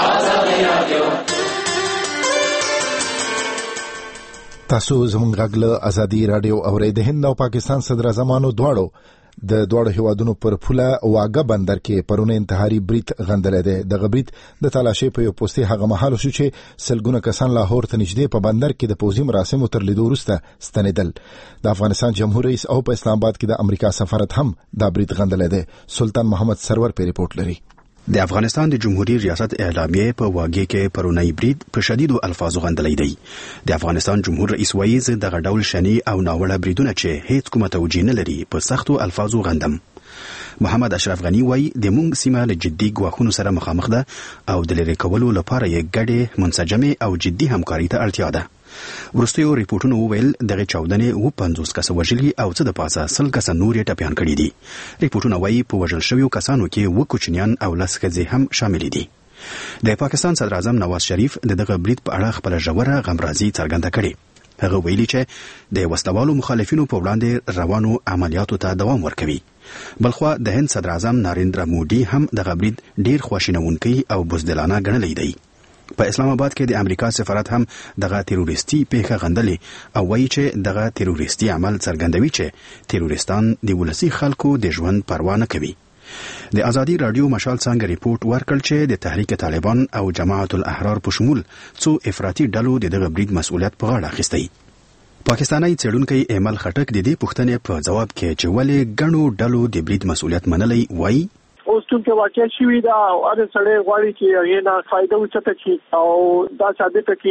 تاسو زموږ غږ له ازادي رادیو اورئ. د هند او پاکستان صدر اعظمانو دواړو د دواړو هیوادونو پر پوله واګه بندر کې پرونه انتحاري برید غندلی دی. دغه برید د تلاشۍ په یو پوستې هغه مهال شو چې سلګونه کسان لاهور ته نږدې په بندر کې د پوځي مراسمو تر لیدو وروسته ستنېدل. د افغانستان جمهور رئیس او په اسلام آباد کې د امریکا سفارت هم دا برید غندلی دی. سلطان محمد سرور په ریپورت لري. د افغانستان د جمهوریت ریاست اعلامیه په واګه کې پرونی برید په شدیدو الفاظو غندلی دی. د افغانستان جمهور رئیس وایي زه دغه ډول شنی او ناوړه بریدونه چې هیڅ کومه توجیه نه لري په سختو الفاظو غندم. محمد اشرف غنی وایي د مونږ سیمه له جدي ګواښونو سره مخامخ ده او د لرې کولو لپاره یې ګډې منسجمې او جدي همکاري ته اړتیا ده. وروستیو ریپورتونو وویل دغه چاودنې اووه پنځوس کسه وژلي او څه د پاسه سل کسه نور یې ټپیان کړي دي. ریپورتونه وایي په وژل شویو کسانو کې اووه کوچنیان او لس ښځې هم شاملې دي. د پاکستان صدر اعظم نواز شریف د دغه برید په اړه خپله ژوره غمرازي څرګنده کړې. هغه ویلي چې د وسلوالو مخالفینو په وړاندې روانو عملیاتو ته دوام ورکوي. بلخوا د هند صدر اعظم ناریندرا مودي هم دغه برید ډیر خواشینونکی او بزدلانه ګڼلی دی. په اسلام آباد کې د امریکا سفارت هم دغه تروریستي پیښه غندلې او وایي چې دغه تروریستي عمل څرګندوي چې تروریستان د ولسي خلکو د ژوند پروا نه کوي. د ازادي رادیو مشال څنګه ریپورت ورکړ چې د تحریک طالبان او جماعت الاحرار په شمول څو افراطي ډلو د دغه برید مسؤلیت په غاړه اخیستی. پاکستاني څېړونکی ایمل خټک د دې پوښتنې په جواب کې چې ولې ګڼو ډلو د برید مسؤلیت منلی وایي اوس ټول کې واقع شوی دا او هر سړی غواړي چې هغه نه فائدہ وچته شي او دا ثابت کړي چې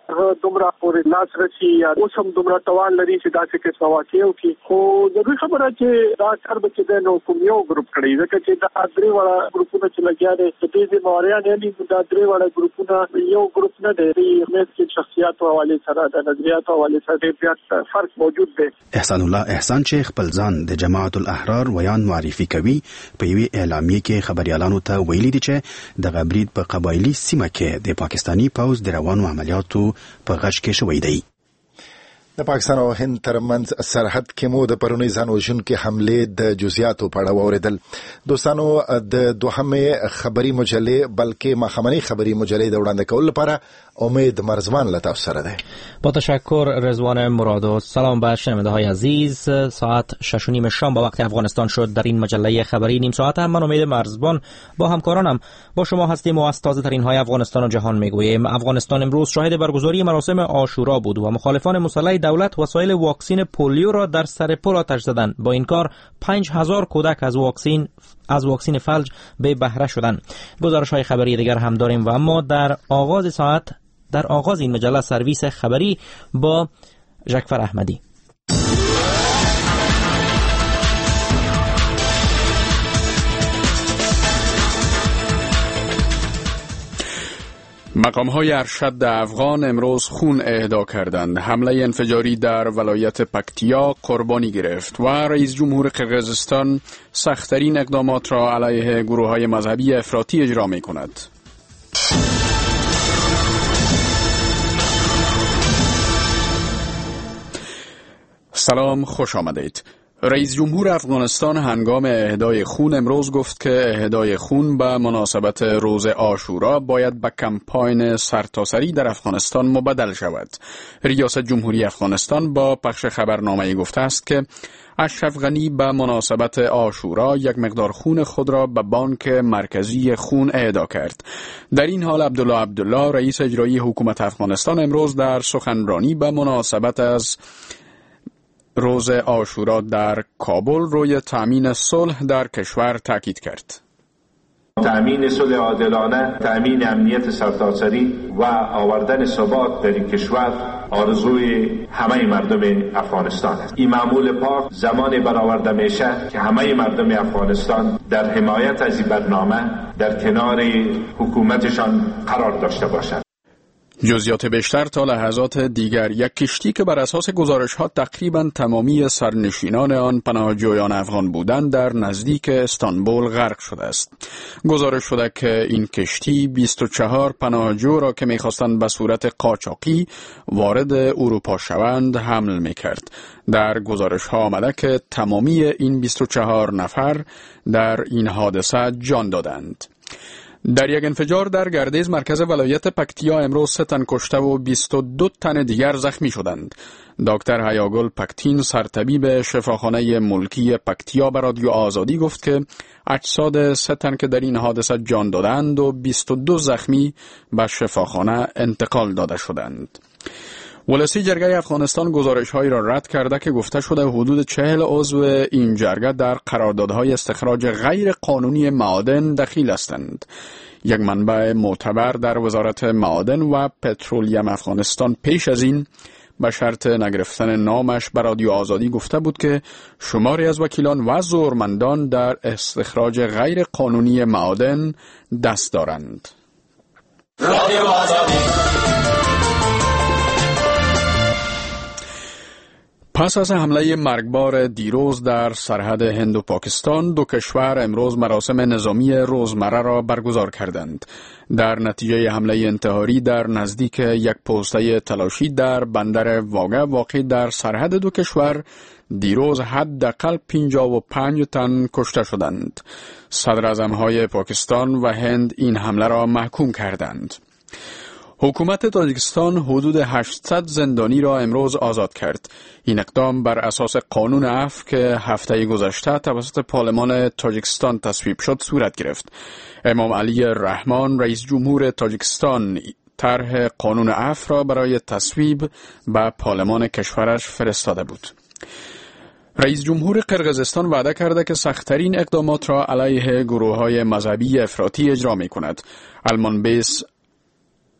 دومره پورې لاس رسي یا اوس هم دومره توان لري چې داسې کې واقعي وي. خو ضروري خبره چې دا کار به چې د نو کوم یو ګروپ کړی ځکه چې دا درې وړه ګروپونه چې لګیا دي د دې مواریان یعنی دا درې وړه ګروپونه یو ګروپ نه دی. د شخصیت او حواله سره د نظریات او حواله سره ډېر فرق موجود دی. احسان الله احسان چې خپل ځان د جماعت الاحرار ویان معرفي کوي په یوه اعلامیه کې خبريالانو ته ویلي دي چې د غبرید په قبایلی سیمه کې د پاکستانی پوز د روانو عملیاتو په غږ کې شوې دی. د پاکستان او هند ترمنځ سرحد کې مو د پرونی ځان وژونکو حمله د جزئیاتو په اړه واوریدل. دوستانو د دوهمه خبری مجله بلکې مخامنی خبری مجله د وړاندې کولو لپاره امید مرزمان لطف سره ده. با تشکر رضوان مرادو. سلام به شنونده های عزیز. ساعت شش و نیم شام با وقت افغانستان شد. در این مجله خبری نیم ساعت هم من امید مرزبان با همکارانم با شما هستیم و از تازه ترین های افغانستان و جهان میگوییم. افغانستان امروز شاهد برگزاری مراسم عاشورا بود و مخالفان مسلح دولت وسایل واکسین پولیو را در سر پل آتش زدند. با این کار پنج هزار کودک از واکسین از واکسین فلج به بهره شدند. گزارش های خبری دیگر هم داریم و اما در آغاز ساعت در آغاز این مجله سرویس خبری با ژکفر احمدی. مقام‌های ارشد افغان امروز خون اهدا کردند. حمله انفجاری در ولایت پکتیا قربانی گرفت و رئیس جمهور قرقیزستان سخت‌ترین اقدامات را علیه گروه‌های مذهبی افراطی اجرا می‌کند. سلام، خوش آمدید. رئیس جمهور افغانستان هنگام اهدای خون امروز گفت که اهدای خون به مناسبت روز عاشورا باید به کمپاین سرتاسری در افغانستان مبدل شود. ریاست جمهوری افغانستان با پخش خبرنامه‌ای گفته است که اشرف غنی به مناسبت عاشورا یک مقدار خون خود را به بانک مرکزی خون اهدا کرد. در این حال عبدالله عبدالله رئیس اجرایی حکومت افغانستان امروز در سخنرانی به مناسبت از روز عاشورا در کابل روی تأمین صلح در کشور تاکید کرد. تأمین صلح عادلانه، تأمین امنیت سرتاسری و آوردن ثبات در این کشور آرزوی همه مردم افغانستان است. این معمول پاک زمان برآورده میشه که همه مردم افغانستان در حمایت از این برنامه در کنار حکومتشان قرار داشته باشند. جزئیات بیشتر تا لحظات دیگر. یک کشتی که بر اساس گزارش‌ها تقریباً تمامی سرنشینان آن پناهجویان افغان بودند در نزدیک استانبول غرق شده است. گزارش شده که این کشتی بیست و چهار پناهجو را که می‌خواستند به صورت قاچاقی وارد اروپا شوند حمل می‌کرد. در گزارش‌ها آمده که تمامی این بیست و چهار نفر در این حادثه جان دادند. در یک انفجار در گردیز مرکز ولایت پکتیا امروز سه تن کشته و بیست و دو تن دیگر زخمی شدند. دکتر حیاگل پکتین سرطبیب شفاخانه ملکی پکتیا به رادیو آزادی گفت که اجساد سه تن که در این حادثه جان دادند و بیست و دو زخمی به شفاخانه انتقال داده شدند. ولسی جرگه افغانستان گزارش‌هایی را رد کرده که گفته شده حدود چهل عضو این جرگه در قراردادهای استخراج غیر قانونی معادن دخیل هستند. یک منبع معتبر در وزارت معادن و پترولیم افغانستان پیش از این به شرط نگرفتن نامش به رادیو آزادی گفته بود که شماری از وکیلان و زورمندان در استخراج غیر قانونی معادن دست دارند. رادیو آزادی. پس از حمله مرگبار دیروز در سرحد هند و پاکستان، دو کشور امروز مراسم نظامی روزمره را برگزار کردند. در نتیجه حمله انتحاری در نزدیک یک پوسته تلاشی در بندر واگه واقع در سرحد دو کشور دیروز حداقل پنجاه و پنج تن کشته شدند. صدراعظم‌های پاکستان و هند این حمله را محکوم کردند. حکومت تاجیکستان حدود هشتصد زندانی را امروز آزاد کرد. این اقدام بر اساس قانون عفو که هفته گذشته توسط پارلمان تاجیکستان تصویب شد صورت گرفت. امام علی رحمان رئیس جمهور تاجیکستان طرح قانون عفو را برای تصویب به پارلمان کشورش فرستاده بود. رئیس جمهور قرقیزستان وعده کرده که سخت‌ترین اقدامات را علیه گروه‌های مذهبی افراطی اجرا می‌کند. المانبیس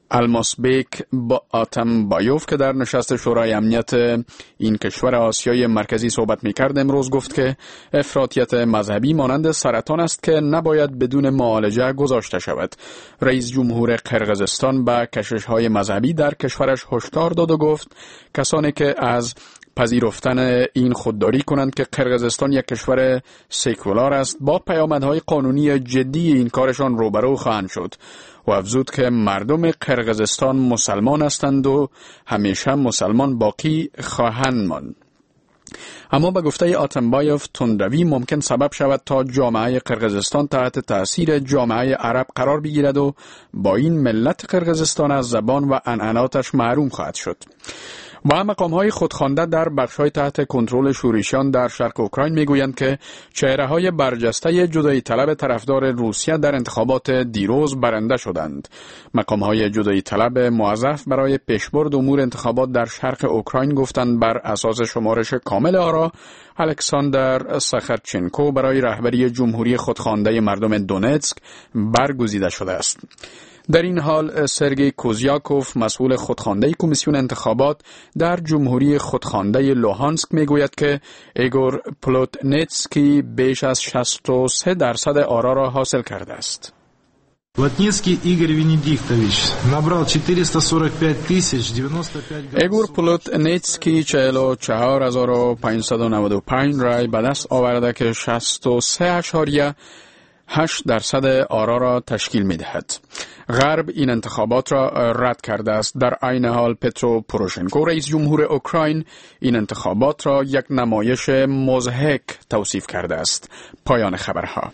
الماسبیک با آتمبایوف که در نشست شورای امنیت این کشور آسیای مرکزی صحبت می‌کرد امروز گفت که افراطیت مذهبی مانند سرطان است که نباید بدون معالجه گذاشته شود. رئیس جمهور قرقیزستان به کشش‌های مذهبی در کشورش هشدار داد و گفت کسانی که از پذیرفتن این خودداری کنند که قرقیزستان یک کشور سکولار است با پیامدهای قانونی جدی این کارشان روبرو خواهند شد و افزود که مردم قرقیزستان مسلمان هستند و همیشه مسلمان باقی خواهند ماند. اما به گفته آتمبایوف تندروی ممکن سبب شود تا جامعه قرقیزستان تحت تأثیر جامعه عرب قرار بگیرد و با این ملت قرقیزستان از زبان و عنعناتش محروم خواهد شد. و مقام‌های خودخوانده در بخش‌های تحت کنترل شورشیان در شرق اوکراین می‌گویند که چهره‌های برجسته جدایی طلب طرفدار روسیه در انتخابات دیروز برنده شدند. مقام‌های جدایی طلب موظف برای پیشبرد امور انتخابات در شرق اوکراین گفتند بر اساس شمارش کامل آرا الکساندر ساخارچنکو برای رهبری جمهوری خودخوانده مردم دونتسک برگزیده شده است. در این حال سرگئی کوزیاکوف مسئول خودخوانده کمیسیون انتخابات در جمهوری خودخوانده لوهانسک میگوید که ایگور پلوتنیتسکی بیش از شصت و سه درصد آرا را حاصل کرده است. Плотницкий Игорь Венедиктович набрал چهارصد و چهل و پنج تисяч девяносто пять. ایگور پلوتنیتسکی چهل و چهار هزار و پانصد و نود و پنج رای به دست آورده که شصت و سه اشاریه هشت درصد آرا را تشکیل می دهد. غرب این انتخابات را رد کرده است. در عین حال پترو پوروشنکو رئیس جمهور اوکراین این انتخابات را یک نمایش مضحک توصیف کرده است. پایان خبرها.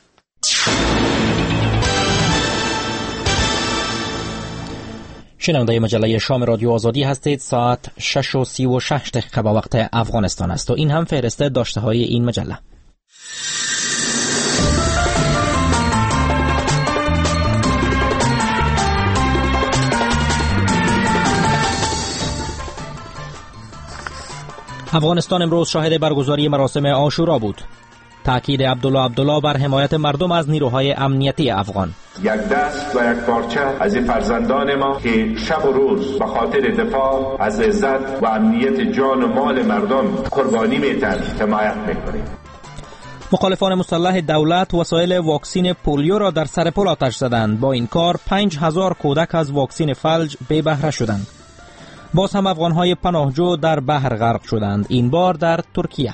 شنونده مجله شام رادیو آزادی هستید. ساعت شش و سی و شش دقیقه با وقت افغانستان است و این هم فهرست داشته های این مجله. افغانستان امروز شاهد برگزاری مراسم عاشورا بود. تأکید عبدالله عبدالله بر حمایت مردم از نیروهای امنیتی افغان. یک دست و یک پارچه از فرزندان ما که شب و روز به خاطر دفاع از عزت و امنیت جان و مال مردم قربانی میتن حمایت میکنیم. مخالفان مسلح دولت وسایل واکسین پولیو را در سر پل آتش زدند. با این کار پنج هزار کودک از واکسین فلج بی بهره شدند. باز هم افغانهای پناهجو در بحر غرق شدند، این بار در ترکیه.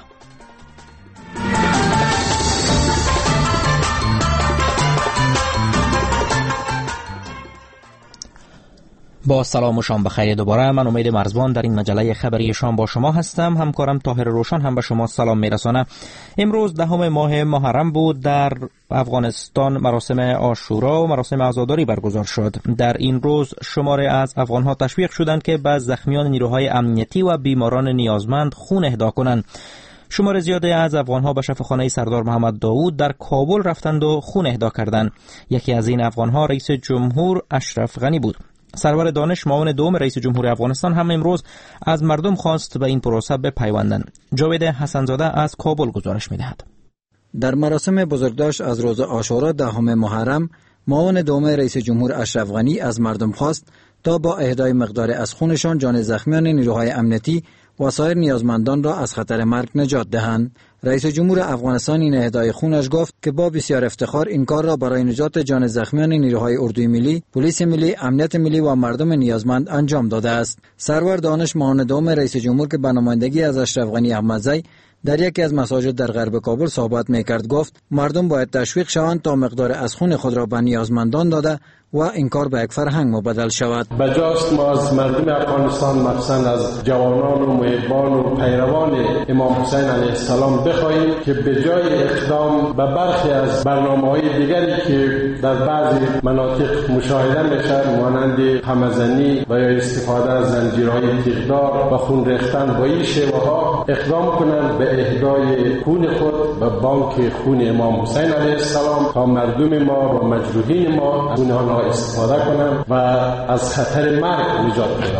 با سلام و شام بخیر دوباره. من امید مرزبان در این مجله خبری شام با شما هستم. همکارم طاهر روشن هم به شما سلام میرسانه. امروز دهم ماه محرم بود. در افغانستان مراسم عاشورا و مراسم عزاداری برگزار شد. در این روز شماری از افغانها تشویق شدند که به زخمیان نیروهای امنیتی و بیماران نیازمند خون اهدا کنند. شمار زیادی از افغانها به شفاخانه سردار محمد داوود در کابل رفتند و خون اهدا کردند. یکی از این افغانها رئیس جمهور اشرف غنی بود. سرور دانش معاون دوم رئیس جمهور افغانستان هم امروز از مردم خواست به این پروسه بپیوندند. جاوید حسنزاده از کابل گزارش می‌دهد. در مراسم بزرگداشت از روز عاشورا دهم محرم، معاون دوم رئیس جمهور اشرف غنی از مردم خواست تا با اهدای مقدار از خونشان جان زخمیان نیروهای امنیتی و سایر نیازمندان را از خطر مرگ نجات دهند. رئیس جمهور افغانستان این اهدای خونش گفت که با بسیار افتخار این کار را برای نجات جان زخمیان نیروهای اردوی ملی، پلیس ملی، امنیت ملی و مردم نیازمند انجام داده است. سرور دانش معاون دوم رئیس جمهور که به نمایندگی از اشرف غنی احمدزی در یکی از مساجد در غرب کابل صحبت میکرد گفت مردم باید تشویق شوند تا مقدار از خون خود را به نیازمندان داده و این کار به یک فرهنگ مبدل شود. بجاست ما از مردم افغانستان مخصوصا از جوانان و محبان و پیروان امام حسین علیه السلام بخواهیم که به جای اقدام به برخی از برنامه‌های دیگری که در بعضی مناطق مشاهده میشد مانند همزنی و یا استفاده از زنجیرهای تیغدار و خون ریختن با این شیوه‌ها اقدام کنند به اهدای خون خود به بانک خون امام حسین علیه السلام تا مردم ما و مجروحین ما از اونها استفاده کنند و از خطر مرگ نجات پیدا کنند.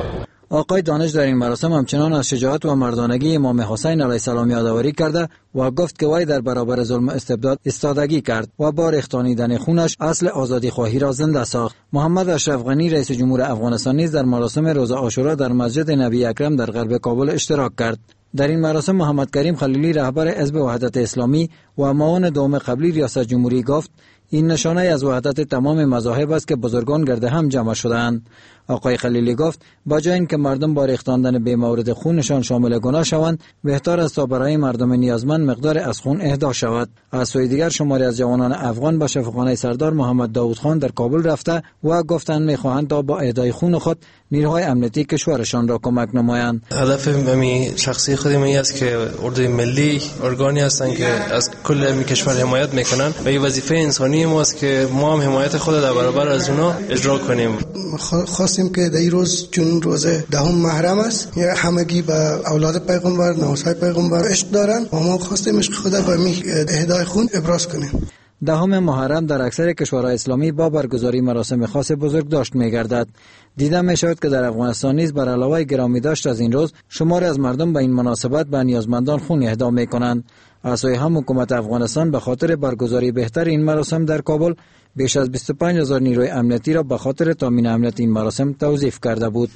آقای دانش در این مراسم همچنان از شجاعت و مردانگی امام حسین علیه السلام یادآوری کرده و گفت که وی در برابر ظلم و استبداد ایستادگی کرد و با ریختانیدن خونش اصل آزادی خواهی را زنده ساخت. محمد اشرف غنی رئیس جمهور افغانستان نیز در مراسم روز عاشورا در مسجد نبی اکرم در غرب کابل اشتراک کرد. در این مراسم محمد کریم خلیلی رهبر حزب وحدت اسلامی و معاون دوم قبلی ریاست جمهوری گفت این نشانه از وحدت تمام مذاهب است که بزرگان گرد هم جمع شدند. آقای خلیلی گفت با جای اینکه مردم با ریختاندن به مورد خونشان شامل گناه شوند، بهتر است تا برای مردم نیازمند مقدار از خون اهدا شود. از سوی دیگر شماری از جوانان افغان به شفاخانه سردار محمد داود خان در کابل رفته و گفتند می‌خواهند تا با اهدای خون خود نیروهای امنیتی کشورشان را کمک نمایند. هدف می شخصی خودم این است که اردوی ملی ارگانی هستند که از کل می کشور حمایت میکنن و این وظیفه انسانی ماست که ما هم حمایت خود در برابر از اونا اجرا کنیم. خواستیم که در این روز چون روز دهم محرم است، یا همگی به اولاد پیغمبر، نواسای پیغمبر عشق دارن و ما خواستیم عشق خود به می اهدای خون ابراز کنیم. دهم محرم در اکثر کشورهای اسلامی با برگزاری مراسم خاص بزرگداشت می‌گردد. دیده می‌شود که در افغانستان نیز بر علاوه گرامی داشت از این روز، شماری از مردم به این مناسبت به نیازمندان خون اهدا می‌کنند. از سوی هم حکومت افغانستان به خاطر برگزاری بهتر این مراسم در کابل بیش از بیست و پنج هزار نیروی امنیتی را به خاطر تامین امنیت این مراسم توظیف کرده بود.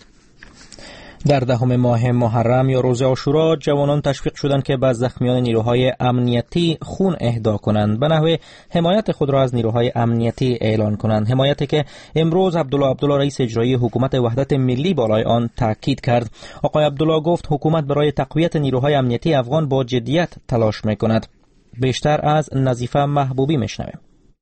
در دهم ماه محرم یا روز عاشورا جوانان تشویق شدند که به زخمیان نیروهای امنیتی خون اهدا کنند، به نحو حمایت خود را از نیروهای امنیتی اعلان کنند. حمایتی که امروز عبدالله عبدالله رئیس اجرایی حکومت وحدت ملی بالای آن تاکید کرد. آقای عبدالله گفت حکومت برای تقویت نیروهای امنیتی افغان با جدیت تلاش می‌کند. بیشتر از نظیفه محبوبی میشنویم.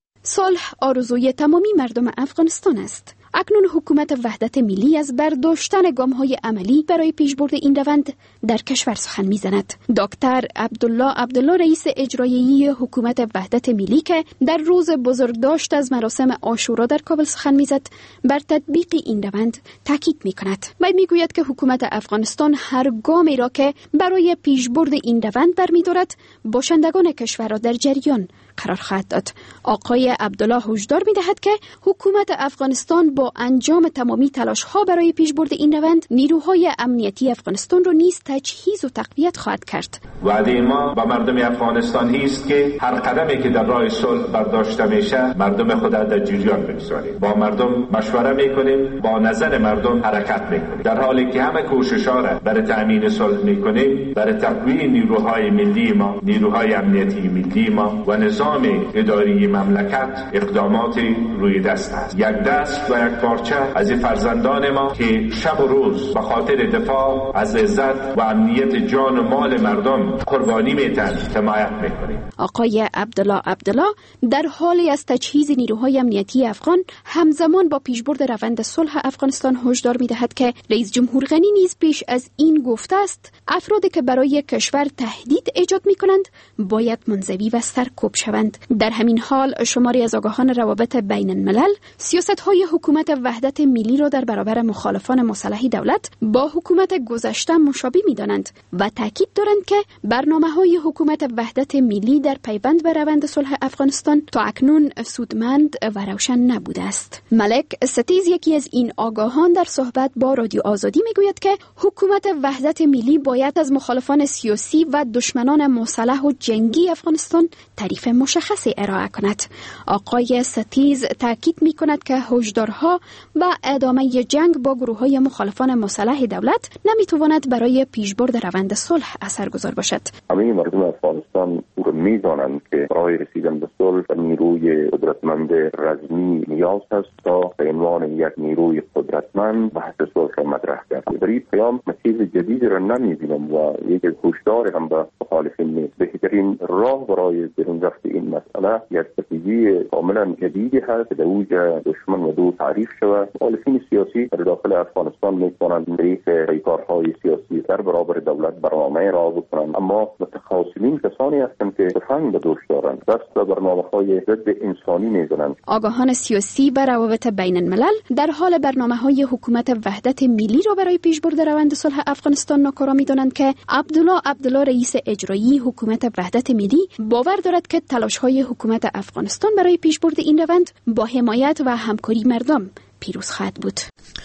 صلح آرزوی تمامی مردم افغانستان است. اکنون حکومت وحدت ملی از برداشتن گام‌های عملی برای پیشبرد این روند در کشور سخن می‌زند. دکتر عبدالله عبدالله رئیس اجرایی حکومت وحدت ملی که در روز بزرگداشت از مراسم عاشورا در کابل سخن می‌زد، بر تطبیق این روند تاکید می‌کند. وی می‌گوید که حکومت افغانستان هر گامی را که برای پیشبرد این روند برمی‌دارد، باشندگان کشور را در جریان قرار خواهد داد. آقای عبدالله هشدار می‌دهد که حکومت افغانستان با انجام تمامی تلاش‌ها برای پیشبرد این روند نیروهای امنیتی افغانستان را نیز تجهیز و تقویت خواهد کرد. وعده ما با مردم افغانستان است که هر قدمی که در راه صلح برداشته میشه مردم خود در جریان بگذاریم. با مردم مشوره میکنیم، با نظر مردم حرکت میکنیم. در حالی که همه کوشش‌ها را برای تامین صلح میکنیم، برای تقویت نیروهای ملی ما، نیروهای امنیتی ملی ما و نظام اداری مملکت اقدامات روی دست است. یک دست و یک پارچه از فرزندان ما که شب و روز به خاطر دفاع از عزت و امنیت جان و مال مردم قربانی میتن حمایت میکنیم. آقای عبدالله عبدالله در حالی از تجهیز نیروهای امنیتی افغان همزمان با پیشبرد روند صلح افغانستان هشدار میدهد که رئیس جمهور غنی نیز پیش از این گفته است افرادی که برای کشور تهدید ایجاد میکنند باید منزوی و سرکوب شوند. در همین حال شماری از آگاهان روابط بین الملل سیاست‌های حکومت وحدت ملی را در برابر مخالفان مسلح دولت با حکومت گذشته مشابه می‌دانند و تاکید دارند که برنامه‌های حکومت وحدت ملی در پیوند به روند صلح افغانستان تا اکنون سودمند و روشن نبوده است. ملک ستیز یکی از این آگاهان در صحبت با رادیو آزادی می‌گوید که حکومت وحدت ملی باید از مخالفان سیاسی و دشمنان مسلح و جنگی افغانستان تعریف مشخصی ارائه کند. آقای ستیز تاکید می‌کند که هشدارها و ادامه جنگ با گروه‌های مخالفان مسلح دولت نمی‌تواند برای پیشبرد روند صلح اثرگذار باشد. همه مردم افغانستان می‌دانند که برای رسیدن به صلح نیروی قدرتمند رزمی نیاز است تا به عنوان یک نیروی قدرتمند بحث صلح مطرح کرد. در این پیام چیز جدیدی را نمی‌بینم و یک هشدار هم به مخالفین نیست. بهترین راه برای بیرون رفتن این مسئله یک استراتژی کاملا جدیدی هست که در اوج دشمن و دو تعریف شود. مخالفین سیاسی در داخل افغانستان می‌توانند طریق پیکارهای سیاسی در برابر دولت برنامه را بکنند، اما متخاصمین کسانی هستند که تفنگ به دوش دارند، دست به برنامه‌های ضد انسانی می‌زنند. آگاهان سیاسی و روابط بین الملل در حال برنامه‌های حکومت وحدت ملی را برای پیشبرد روند صلح افغانستان ناکارا می‌دانند که عبدالله عبدالله رئیس اجرایی حکومت وحدت ملی باور دارد که تلاش‌های حکومت افغانستان برای پیشبرد این روند با حمایت و همکاری مردم پیروز خواهد بود.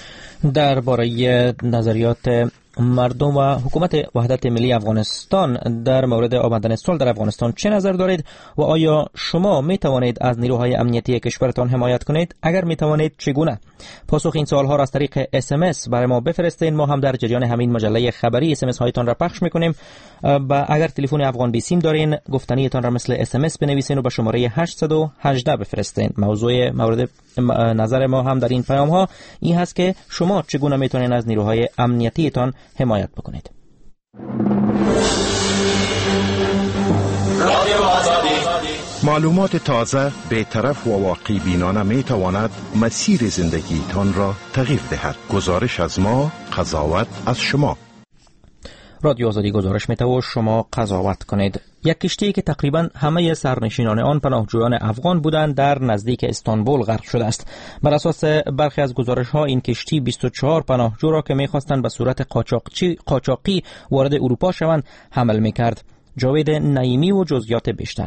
درباره نظریات مردم و حکومت وحدت ملی افغانستان در مورد آمدن صلح در افغانستان چه نظر دارید و آیا شما می توانید از نیروهای امنیتی کشورتان حمایت کنید؟ اگر می توانید چگونه؟ پاسخ این سوالها را از طریق اس ام اس برای ما بفرستید. ما هم در جریان همین مجله خبری اس ام اس هایتان را پخش میکنیم. و اگر تلفن افغان بیسیم دارین گفتنیتان را مثل اس ام اس بنویسین و به شماره هشت یک هشت بفرستین. موضوع مورد نظر ما هم در این پیام ها این هست که شما چگونه میتونین از نیروهای امنیتیتان حمایت بکنید. معلومات تازه، بی‌طرف و واقع بینانه می تواند مسیر زندگی تان را تغییر دهد. گزارش از ما، قضاوت از شما. رادیو آزادی گزارش می‌ده و شما قضاوت کنید. یک کشتی که تقریباً همه سرنشینان آن پناهجویان افغان بودند در نزدیک استانبول غرق شده است. بر اساس برخی از گزارش‌ها این کشتی بیست و چهار پناهجو را که می‌خواستند به صورت قاچاقچی قاچاقی وارد اروپا شوند حمل می‌کرد. جاوید نعیمی و جزئیات بیشتر.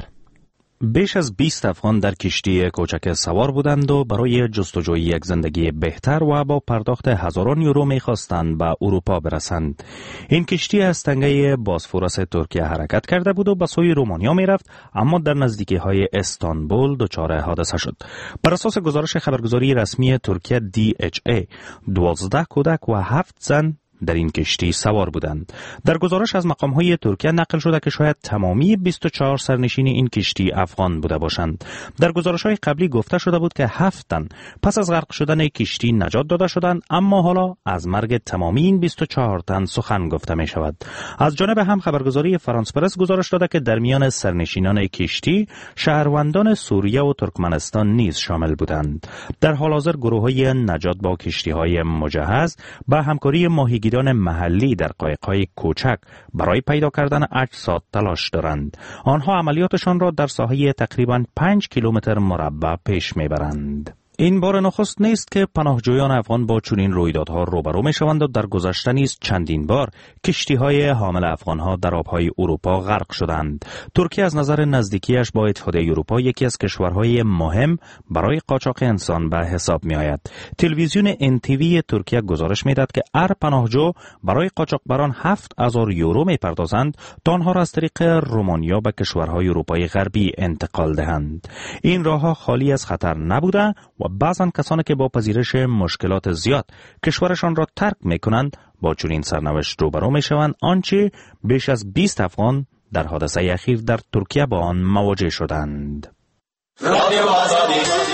بیش از بیست افغان در کشتی کوچک سوار بودند و برای جستجوی یک زندگی بهتر و با پرداخت هزاران یورو می‌خواستند به اروپا برسند. این کشتی از تنگه باسفورس ترکیه حرکت کرده بود و به سوی رومانیا می‌رفت، اما در نزدیکی‌های استانبول دچار حادثه شد. بر اساس گزارش خبرگزاری رسمی ترکیه دی اچ ای، دوازده کودک و هفت زن در این کشتی سوار بودند. در گزارش از مقام‌های ترکیه نقل شده که شاید تمامی بیست و چهار سرنشین این کشتی افغان بوده باشند. در گزارش‌های قبلی گفته شده بود که هفت تن پس از غرق شدن کشتی نجات داده شدند، اما حالا از مرگ تمامی این بیست و چهار تن سخن گفته می شود. از جانب هم خبرگزاری فرانس پرس گزارش داده که در میان سرنشینان کشتی شهروندان سوریه و ترکمنستان نیز شامل بودند. در حال حاضر گروه‌های نجات با کشتی‌های مجهز با همکاری ماهی گیران محلی در قایق‌های کوچک برای پیدا کردن اجساد تلاش دارند. آنها عملیاتشان را در ساحه تقریباً پنج کیلومتر مربع پیش میبرند. این بار نخست نیست که پناهجویان افغان با چنین رویدادها روبرو میشوند و در گذشته نیز چندین بار کشتی‌های حامل افغان‌ها در آب‌های اروپا غرق شدند. ترکیه از نظر نزدیکیش با اتحادیه اروپا یکی از کشورهای مهم برای قاچاق انسان به حساب می‌آید. تلویزیون ان تی وی ترکیه گزارش می‌دهد که هر پناهجو برای قاچاقبران هفت هزار یورو می‌پردازند تا آنها را از طریق رومانیا به کشورهای اروپای غربی انتقال دهند. این راه‌ها خالی از خطر نبوده و بعضن کسانی که با پذیرش مشکلات زیاد کشورشان را ترک میکنند با چنین سرنوشت روبرو میشوند، آنچه بیش از بیست افغان در حادثه اخیر در ترکیه با آن مواجه شدند. رادیو آزادی.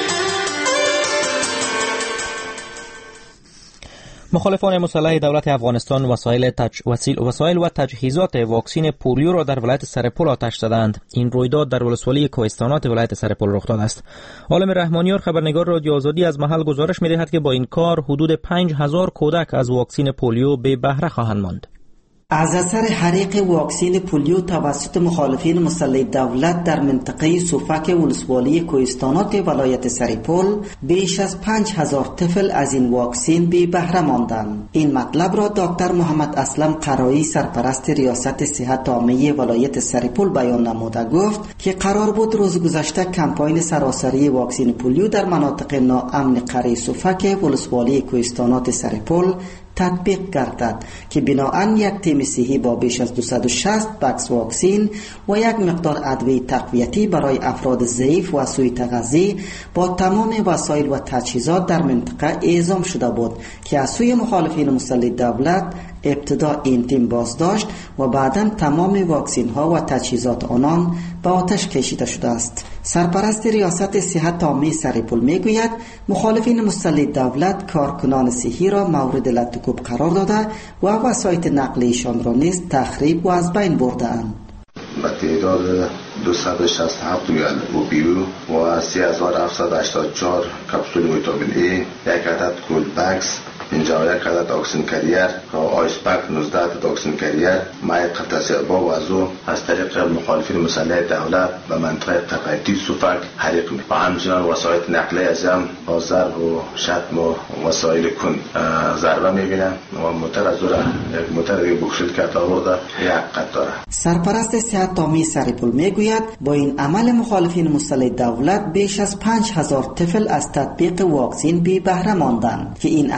مخالفان مسلح دولت افغانستان وسایل تج... وسیل... وسایل و تجهیزات واکسین پولیو را در ولایت سرپل آتش زدند. این رویداد در ولسوالی کوهستانات ولایت سرپل رخ داده است. عالم رحمانیار خبرنگار رادیو آزادی از محل گزارش می‌دهد که با این کار حدود پنج هزار کودک از واکسین پولیو بی بهره خواهند ماند. از اثر حریق واکسین پولیو توسط مخالفین مسلح دولت در منطقه سوفک ولسوالی کوهستانات ولایت سرپل بیش از پنج هزار طفل از این واکسین بی بهره ماندند. این مطلب را دکتر محمد اسلم قرایی سرپرست ریاست صحت عامه ولایت سرپل بیان نموده گفت که قرار بود روز گذشته کمپاین سراسری واکسین پولیو در مناطق ناامن قریه سوفک ولسوالی کوهستانات سرپل تطبیق گردد که بناهن یک تیم صحی با بیش از دویست و شصت بکس واکسین و یک مقدار ادویه تقویتی برای افراد ضعیف و سوء تغذیه با تمام وسایل و تجهیزات در منطقه اعزام شده بود که از سوی مخالفین مسلح دولت ابتدا این تیم بازداشت و بعداً تمام واکسین ها و تجهیزات آنان به آتش کشیده شده است. سرپرست ریاست صحت عامه سرپل میگوید مخالفین مسلح دولت کارکنان صحی را مورد لطکوب قرار داده و وسایل نقلیشان را نیز تخریب و از بین برده اند. به تعداد دویست و شصت و هفت میلیون اوپیو و سه هزار و هفتصد و هشتاد و چهار کپسول ویتامین ای، یک عدد کول بکس، اینجا یک عدد اکسیژن کریر و آیس پک نوزده عدد اکسیژن کریر مای قطع با وضو از طریق مخالفین مسلح دولت به منطقه تقاطی سوفک حریق می و همچنان وسایل نقلیه از هم با ضرب و شتم و وسایل کن ضربه میبینن و موتر از دور یک موتر دیگه بکشل کرده آورده یک قط داره. سرپرست صحت عامه سرپل میگوید با این عمل مخالفین مسلح دولت بیش از پنج هزار طفل از تطبیق واکسین بی بهره ماندند که این عمل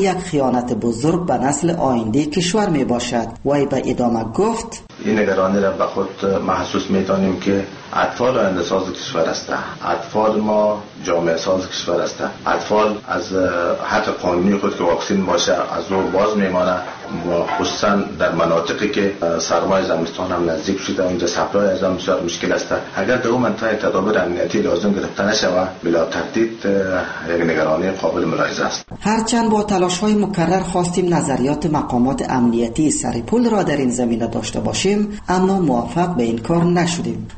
یک خیانت بزرگ به نسل آینده کشور می باشد. وی به ادامه گفت این نگرانی را به خود محسوس می‌دانیم که اطفال آینده ساز کشور است. اطفال ما جامعه ساز کشور است. اطفال از حق قانونی خود که واکسن باشه از زور باز میمانه، خصوصا در مناطقی که سرمای زمستان هم نزدیک شده، اونجا سپلای از هم بسیار مشکل است. اگر در اون منطقه تدابیر امنیتی لازم گرفته نشود بلا تردید یک نگرانی قابل ملاحظه است. هرچند با تلاش‌های مکرر خواستیم نظریات مقامات امنیتی سریپول را در این زمینه داشته باشیم، اما موفق به این کار نشدیم.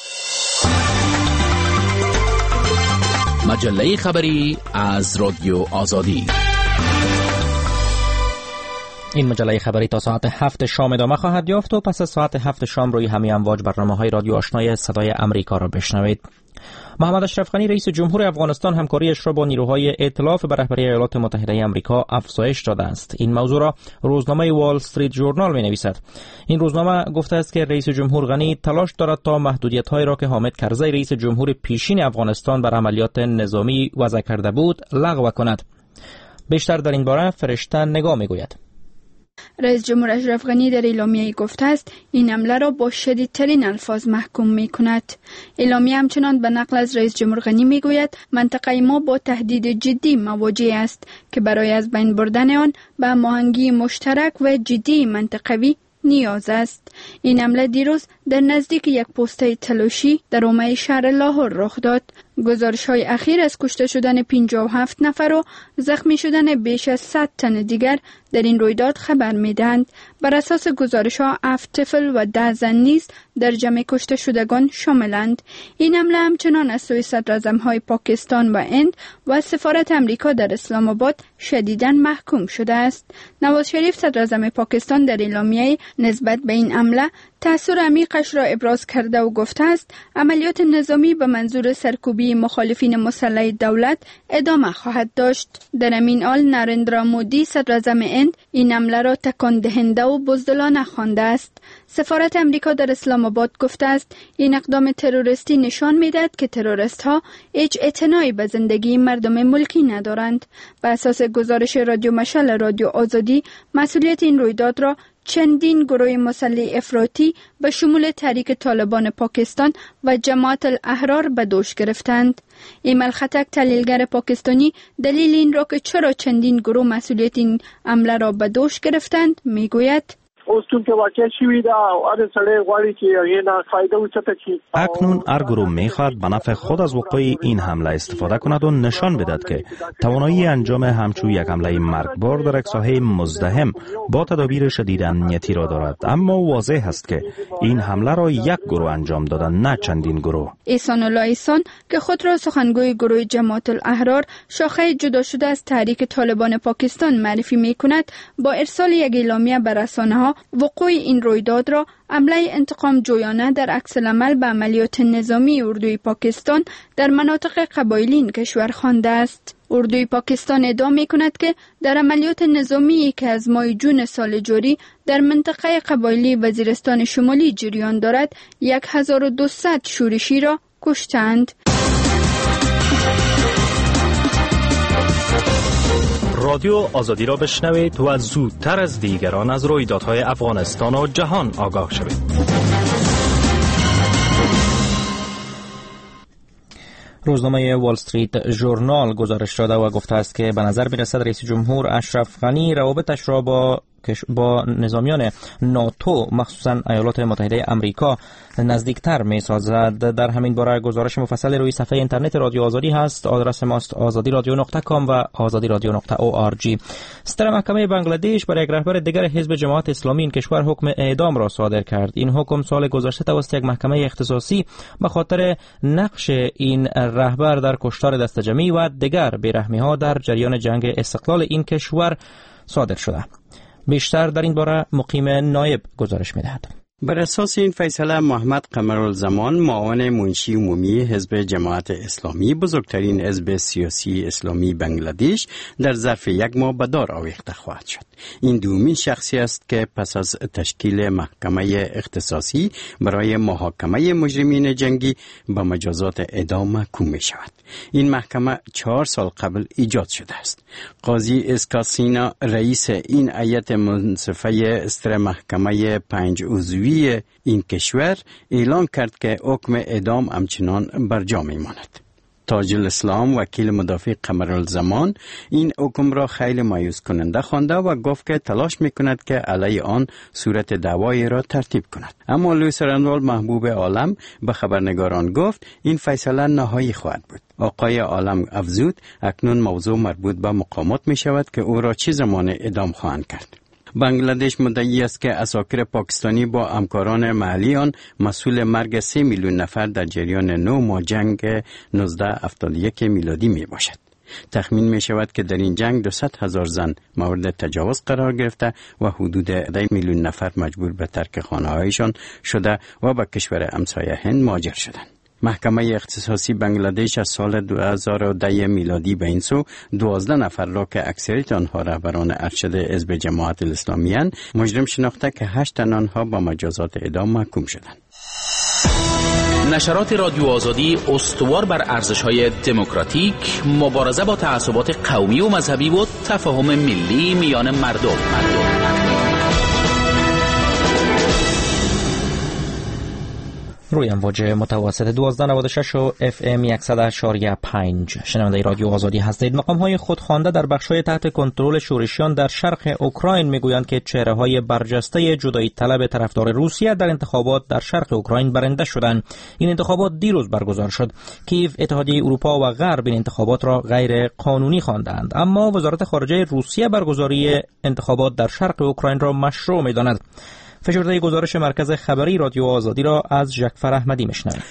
مجله خبری از رادیو آزادی. این مجله خبری تا ساعت هفت شام ادامه خواهد یافت و پس از ساعت هفت شام روی همه امواج برنامه‌های رادیو آشنای صدای امریکا را بشنوید. محمد اشرف غنی رئیس جمهور افغانستان همکاریش را با نیروهای ائتلاف به رهبری ایالات متحده آمریکا افزایش داده است. این موضوع را روزنامه وال استریت ژورنال می‌نویسد. این روزنامه گفته است که رئیس جمهور غنی تلاش دارد تا محدودیت‌هایی را که حامد کرزی رئیس جمهور پیشین افغانستان بر عملیات نظامی وضع کرده بود لغو کند. بیشتر در این باره فرشته نگاه می‌گوید. رئیس جمهور اشرف غنی در اعلامیه گفته است این حمله را با شدیدترین الفاظ محکوم می کند. اعلامیه همچنان به نقل از رئیس جمهور غنی می گوید منطقه ما با تهدید جدی مواجه است که برای از بین بردن آن به هماهنگی مشترک و جدی منطقوی نیاز است. این حمله دیروز در نزدیک یک پست تلاشی در حومه شهر لاهور رخ داد. گزارش‌های اخیر از کشته شدن پنجاه و هفت نفر و زخمی شدن بیش از صد تن دیگر در این رویداد خبر می‌دهند. بر اساس گزارش‌ها هفت طفل و ده زن نیز در جمع کشته شدگان شاملند. این حمله همچنان از سوی صدراعظم‌های پاکستان و هند و سفارت امریکا در اسلام آباد شدیداً محکوم شده است. نواز شریف صدراعظم پاکستان در اعلامیه نسبت به این حمله تأثیر عمیقش را ابراز کرده و گفته است عملیات نظامی به منظور سرکوبی مخالفین مسلح دولت ادامه خواهد داشت. در همین حال نریندرا مودی صدراعظم هند این حمله را تکان دهنده و بزدلانه خوانده است. سفارت امریکا در اسلام آباد گفته است این اقدام تروریستی نشان می‌دهد که تروریست‌ها هیچ اعتنایی به زندگی مردم ملکی ندارند. بر اساس گزارش رادیو مشعل رادیو آزادی مسئولیت این رویداد را چندین گروه مسلح افراطی به شمول تحریک طالبان پاکستان و جماعت الاحرار به دوش گرفتند. ایمل خطک تحلیلگر پاکستانی دلیل این را که چرا چندین گروه مسئولیت این حمله را به دوش گرفتند میگوید اوس که واقع شوی دا هر سړی غواړي چې یې نه فایده وچته کی. اکنون هر گروه میخواد به نفع خود از وقوع این حمله استفاده کند و نشان بدهد که توانایی انجام همچون یک حمله مرگبار در یک ساحه مزدحم با تدابیر شدید امنیتی را دارد. اما واضح است که این حمله را یک گروه انجام دادن نه چندین گروه. احسان الله احسان که خود را سخنگوی گروه جماعت الاحرار شاخه جدا شده از تحریک طالبان پاکستان معرفی میکند با ارسال یک اعلامیه به رسانه‌ها وقوع این رویداد را حمله انتقام جویانه در عکس العمل به عملیات نظامی اردوی پاکستان در مناطق قبایلی این کشور خوانده است. اردوی پاکستان ادعا می‌کند که در عملیات نظامی که از ماه جون سال جاری در منطقه قبایلی وزیرستان شمالی جریان دارد هزار و دویست شورشی را کشتند. رادیو آزادی را بشنوید و زودتر از دیگران از رویدادهای افغانستان و جهان آگاه شوید. روزنامه وال استریت ژورنال گزارش داده و گفته است که به نظر می‌رسد رئیس جمهور اشرف غنی روابطش را با با نظامیان ناتو مخصوصا ایالات متحده آمریکا نزدیکتر می‌سازد. در همین باره گزارش مفصل روی صفحه اینترنت رادیو آزادی هست. آدرس ماست آزادی رادیو نقطه کام و آزادی رادیو نقطه او آر جی. صدر محکمه بنگلادش برای یک رهبر دیگر حزب جماعت اسلامی این کشور حکم اعدام را صادر کرد. این حکم سال گذشته توسط یک محکمه اختصاصی به خاطر نقش این رهبر در کشتار دسته‌جمعی و دیگر بیرحمی‌ها در جریان جنگ استقلال این کشور صادر شده. بیشتر در این باره مقیم نایب گزارش می‌دهد. بر اساس این فیصله محمد قمرالزمان معاون منشی عمومی حزب جماعت اسلامی بزرگترین حزب سیاسی اسلامی بنگلادش در ظرف یک ماه به دار آویخته خواهد شد. این دومین شخصی است که پس از تشکیل محکمه اختصاصی برای محاکمه مجرمین جنگی به مجازات اعدام محکوم می شود. این محکمه چهار سال قبل ایجاد شده است. قاضی اسکاسینا رئیس این هیئت منصفه استر محکمه پنج عضوی این کشور اعلام کرد که حکم اعدام همچنان برجا میماند. تاج الاسلام وکیل مدافع قمرالزمان این حکم را خیلی مایوس کننده خوانده و گفت که تلاش میکند که علیه آن صورت دعوایی را ترتیب کند. اما لوئیس رندال محبوب عالم به خبرنگاران گفت این فیصله نهایی خواهد بود. آقای عالم افزود اکنون موضوع مربوط به مقامات می شود که او را چه زمان اعدام خواهند کرد. بنگلادش مدعی است که اساکر پاکستانی با همکاران محلی آن مسئول مرگ سه میلیون نفر در جریان نو ماه جنگ نوزده هفتاد و یک میلادی می باشد. تخمین می شود که در این جنگ دویست هزار زن مورد تجاوز قرار گرفته و حدود ده میلیون نفر مجبور به ترک خانه‌هایشان شده و به کشور همسایه هند مهاجر شدند. محکمه اختصاصی بنگلادش از سال دو هزار و ده میلادی به این سو دوازده نفر را که اکثریت آنها رهبران ارشد حزب جماعت الاسلامی اند مجرم شناخته که هشت تن آنها با مجازات اعدام محکوم شدند. نشرات رادیو آزادی استوار بر ارزش‌های دموکراتیک، مبارزه با تعصبات قومی و مذهبی و تفاهم ملی میان مردم. مردم. روی امواج متوسط دوازده نود و شش و اف ام صد و شش و پنج شنونده رادیو آزادی هستید. مقام‌های خودخوانده در بخش‌های تحت کنترل شورشیان در شرق اوکراین میگویند که چهره‌های برجسته جدایی طلب طرفدار روسیه در انتخابات در شرق اوکراین برنده شدند. این انتخابات دیروز برگزار شد. کیف، اتحادیه اروپا و غرب این انتخابات را غیر قانونی خواندند، اما وزارت خارجه روسیه برگزاری انتخابات در شرق اوکراین را مشروع می‌داند. فشرده گزارش مرکز خبری رادیو آزادی را از ژکفر احمدی میشنویم.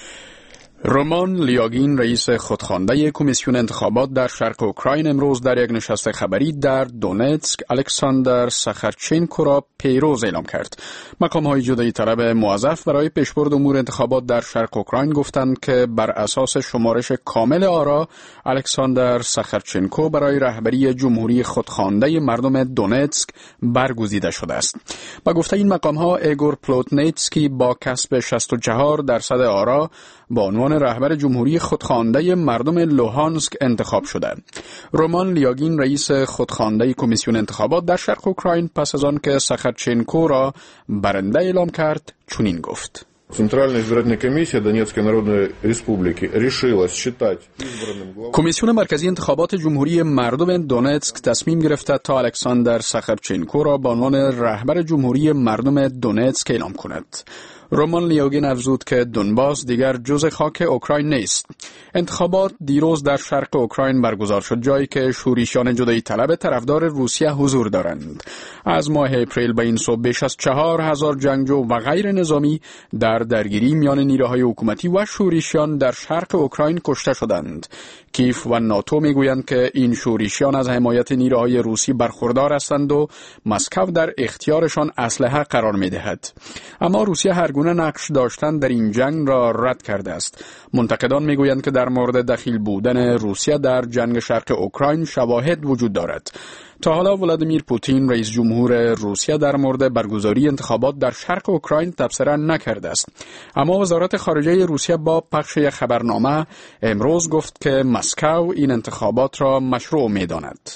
رومان لیاگین رئیس خودخوانده کمیسیون انتخابات در شرق اوکراین امروز در یک نشست خبری در دونتسک الکساندر ساخارچنکو را پیروز اعلام کرد. مقام‌های جدایی طلب موظف برای پیشبرد امور انتخابات در شرق اوکراین گفتند که بر اساس شمارش کامل آرا الکساندر ساخارچنکو برای رهبری جمهوری خودخوانده مردم دونتسک برگزیده شده است. با گفته این مقام‌ها ایگور پلوتنیتسکی با کسب شصت و چهار درصد آرا با عنوان رهبر جمهوری خودخوانده مردم لوهانسک انتخاب شده. رومان لیاگین رئیس خودخوانده کمیسیون انتخابات در شرق اوکراین پس از آن که ساخارچنکو را برنده اعلام کرد چنین گفت: Центральная избирательная комиссия Донецкой Народной Республики решила считать کمیسیون مرکزی انتخابات جمهوری مردم دونتسک تصمیم گرفته تا الکساندر ساخارچنکو را به عنوان رهبر جمهوری مردم دونتسک اعلام کند. رومان لیاگین افزود که دونباس دیگر جزء خاک اوکراین نیست. انتخابات دیروز در شرق اوکراین برگزار شد، جایی که شورشیان جدایی طلب طرفدار روسیه حضور دارند. از ماه اپریل به این سو بیش از چهار هزار جنگجو و غیر نظامی در درگیری میان نیروهای حکومتی و شورشیان در شرق اوکراین کشته شدند. کیف و ناتو میگویند که این شورشیان از حمایت نیروهای روسی برخوردار هستند و مسکو در اختیارشان اسلحه قرار میدهد. اما روسیه هرگونه نقش داشتن در این جنگ را رد کرده است. منتقدان میگویند که در مورد دخیل بودن روسیه در جنگ شرق اوکراین شواهد وجود دارد. تا حالا ولادیمیر پوتین رئیس جمهور روسیه در مورد برگزاری انتخابات در شرق اوکراین تبصره نکرده است. اما وزارت خارجه روسیه با پخش یک خبرنامه امروز گفت که مسکو این انتخابات را مشروع می‌داند.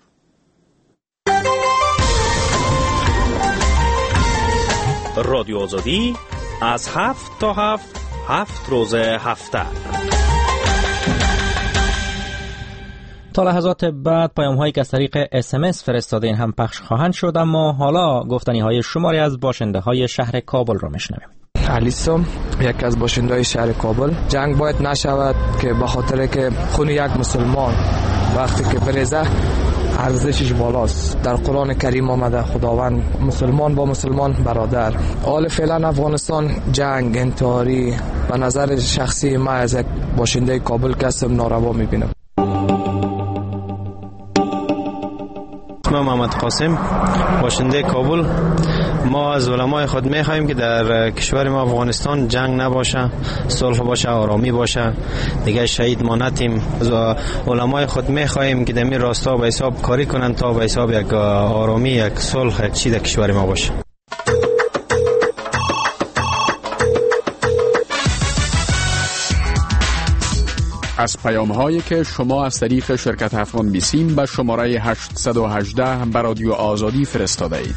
رادیو آزادی از هفت تا هفت هفت روز هفته. تا لحظات بعد پیام هایی که از طریق اس ام اس فرستاده این هم پخش خواهند شد، اما حالا گفتنی های شماری از باشنده های شهر کابل را میشنویم. علیسم، یکی از باشنده های شهر کابل: جنگ باید نشود که به خاطر که خون یک مسلمان وقتی که بریزه ارزشش بالاست. در قرآن کریم آمده خداوند مسلمان با مسلمان برادر. حال فعلا افغانستان جنگ انتحاری به نظر شخصی من از یک باشنده کابل کسم ناروا میبینم. من محمد قاسم، باشنده کابل. ما از علمای خود میخواهیم که در کشور ما افغانستان جنگ نباشه، صلح باشه، آرامی باشه، دیگه شهید ما نتیم. از علمای خود میخواهیم که در این راستا به حساب کاری کنن تا به حساب یک آرامی، یک صلح، یک چیز در کشور ما باشه. از پیام هایی که شما از طریق شرکت افغان بیسیم به شماره هشت یک هشت به رادیو آزادی فرستاده اید.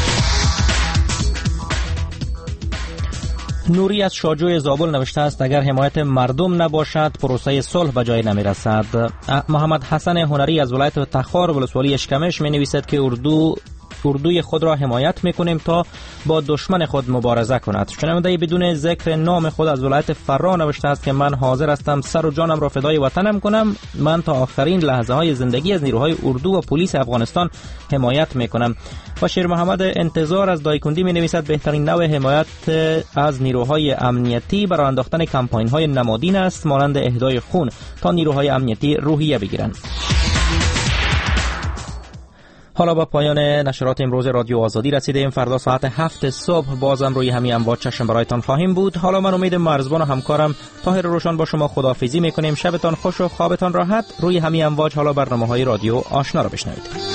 نوری از شاجوی زابل نوشته است اگر حمایت مردم نباشد پروسه صلح به جای نمی رسد. محمد حسن هنری از ولایت تخار ولسوالی اشکمش می نویسد که اردو اردوی خود را حمایت میکنیم تا با دشمن خود مبارزه کند. شنونده بدون ذکر نام خود از ولایت فرا نوشته است که من حاضر هستم سر و جانم را فدای وطنم کنم. من تا آخرین لحظه های زندگی از نیروهای اردو و پلیس افغانستان حمایت میکنم. و شیر محمد انتظار از دایکندی می نویسد بهترین نوع حمایت از نیروهای امنیتی برای انداختن کمپاین های نمادین است مانند اهدای خون تا نیروهای امنیتی روحیه بگیرند. حالا با پایان نشرات امروز رادیو آزادی رسیدیم. فردا ساعت هفت صبح بازم روی همین امواج چشم برایتان خواهیم بود. حالا من امید مرزبان و همکارم طاهر روشن با شما خداحافظی میکنیم. شبتان خوش و خوابتان راحت. روی همین امواج حالا برنامه‌های رادیو آشنا را بشنوید.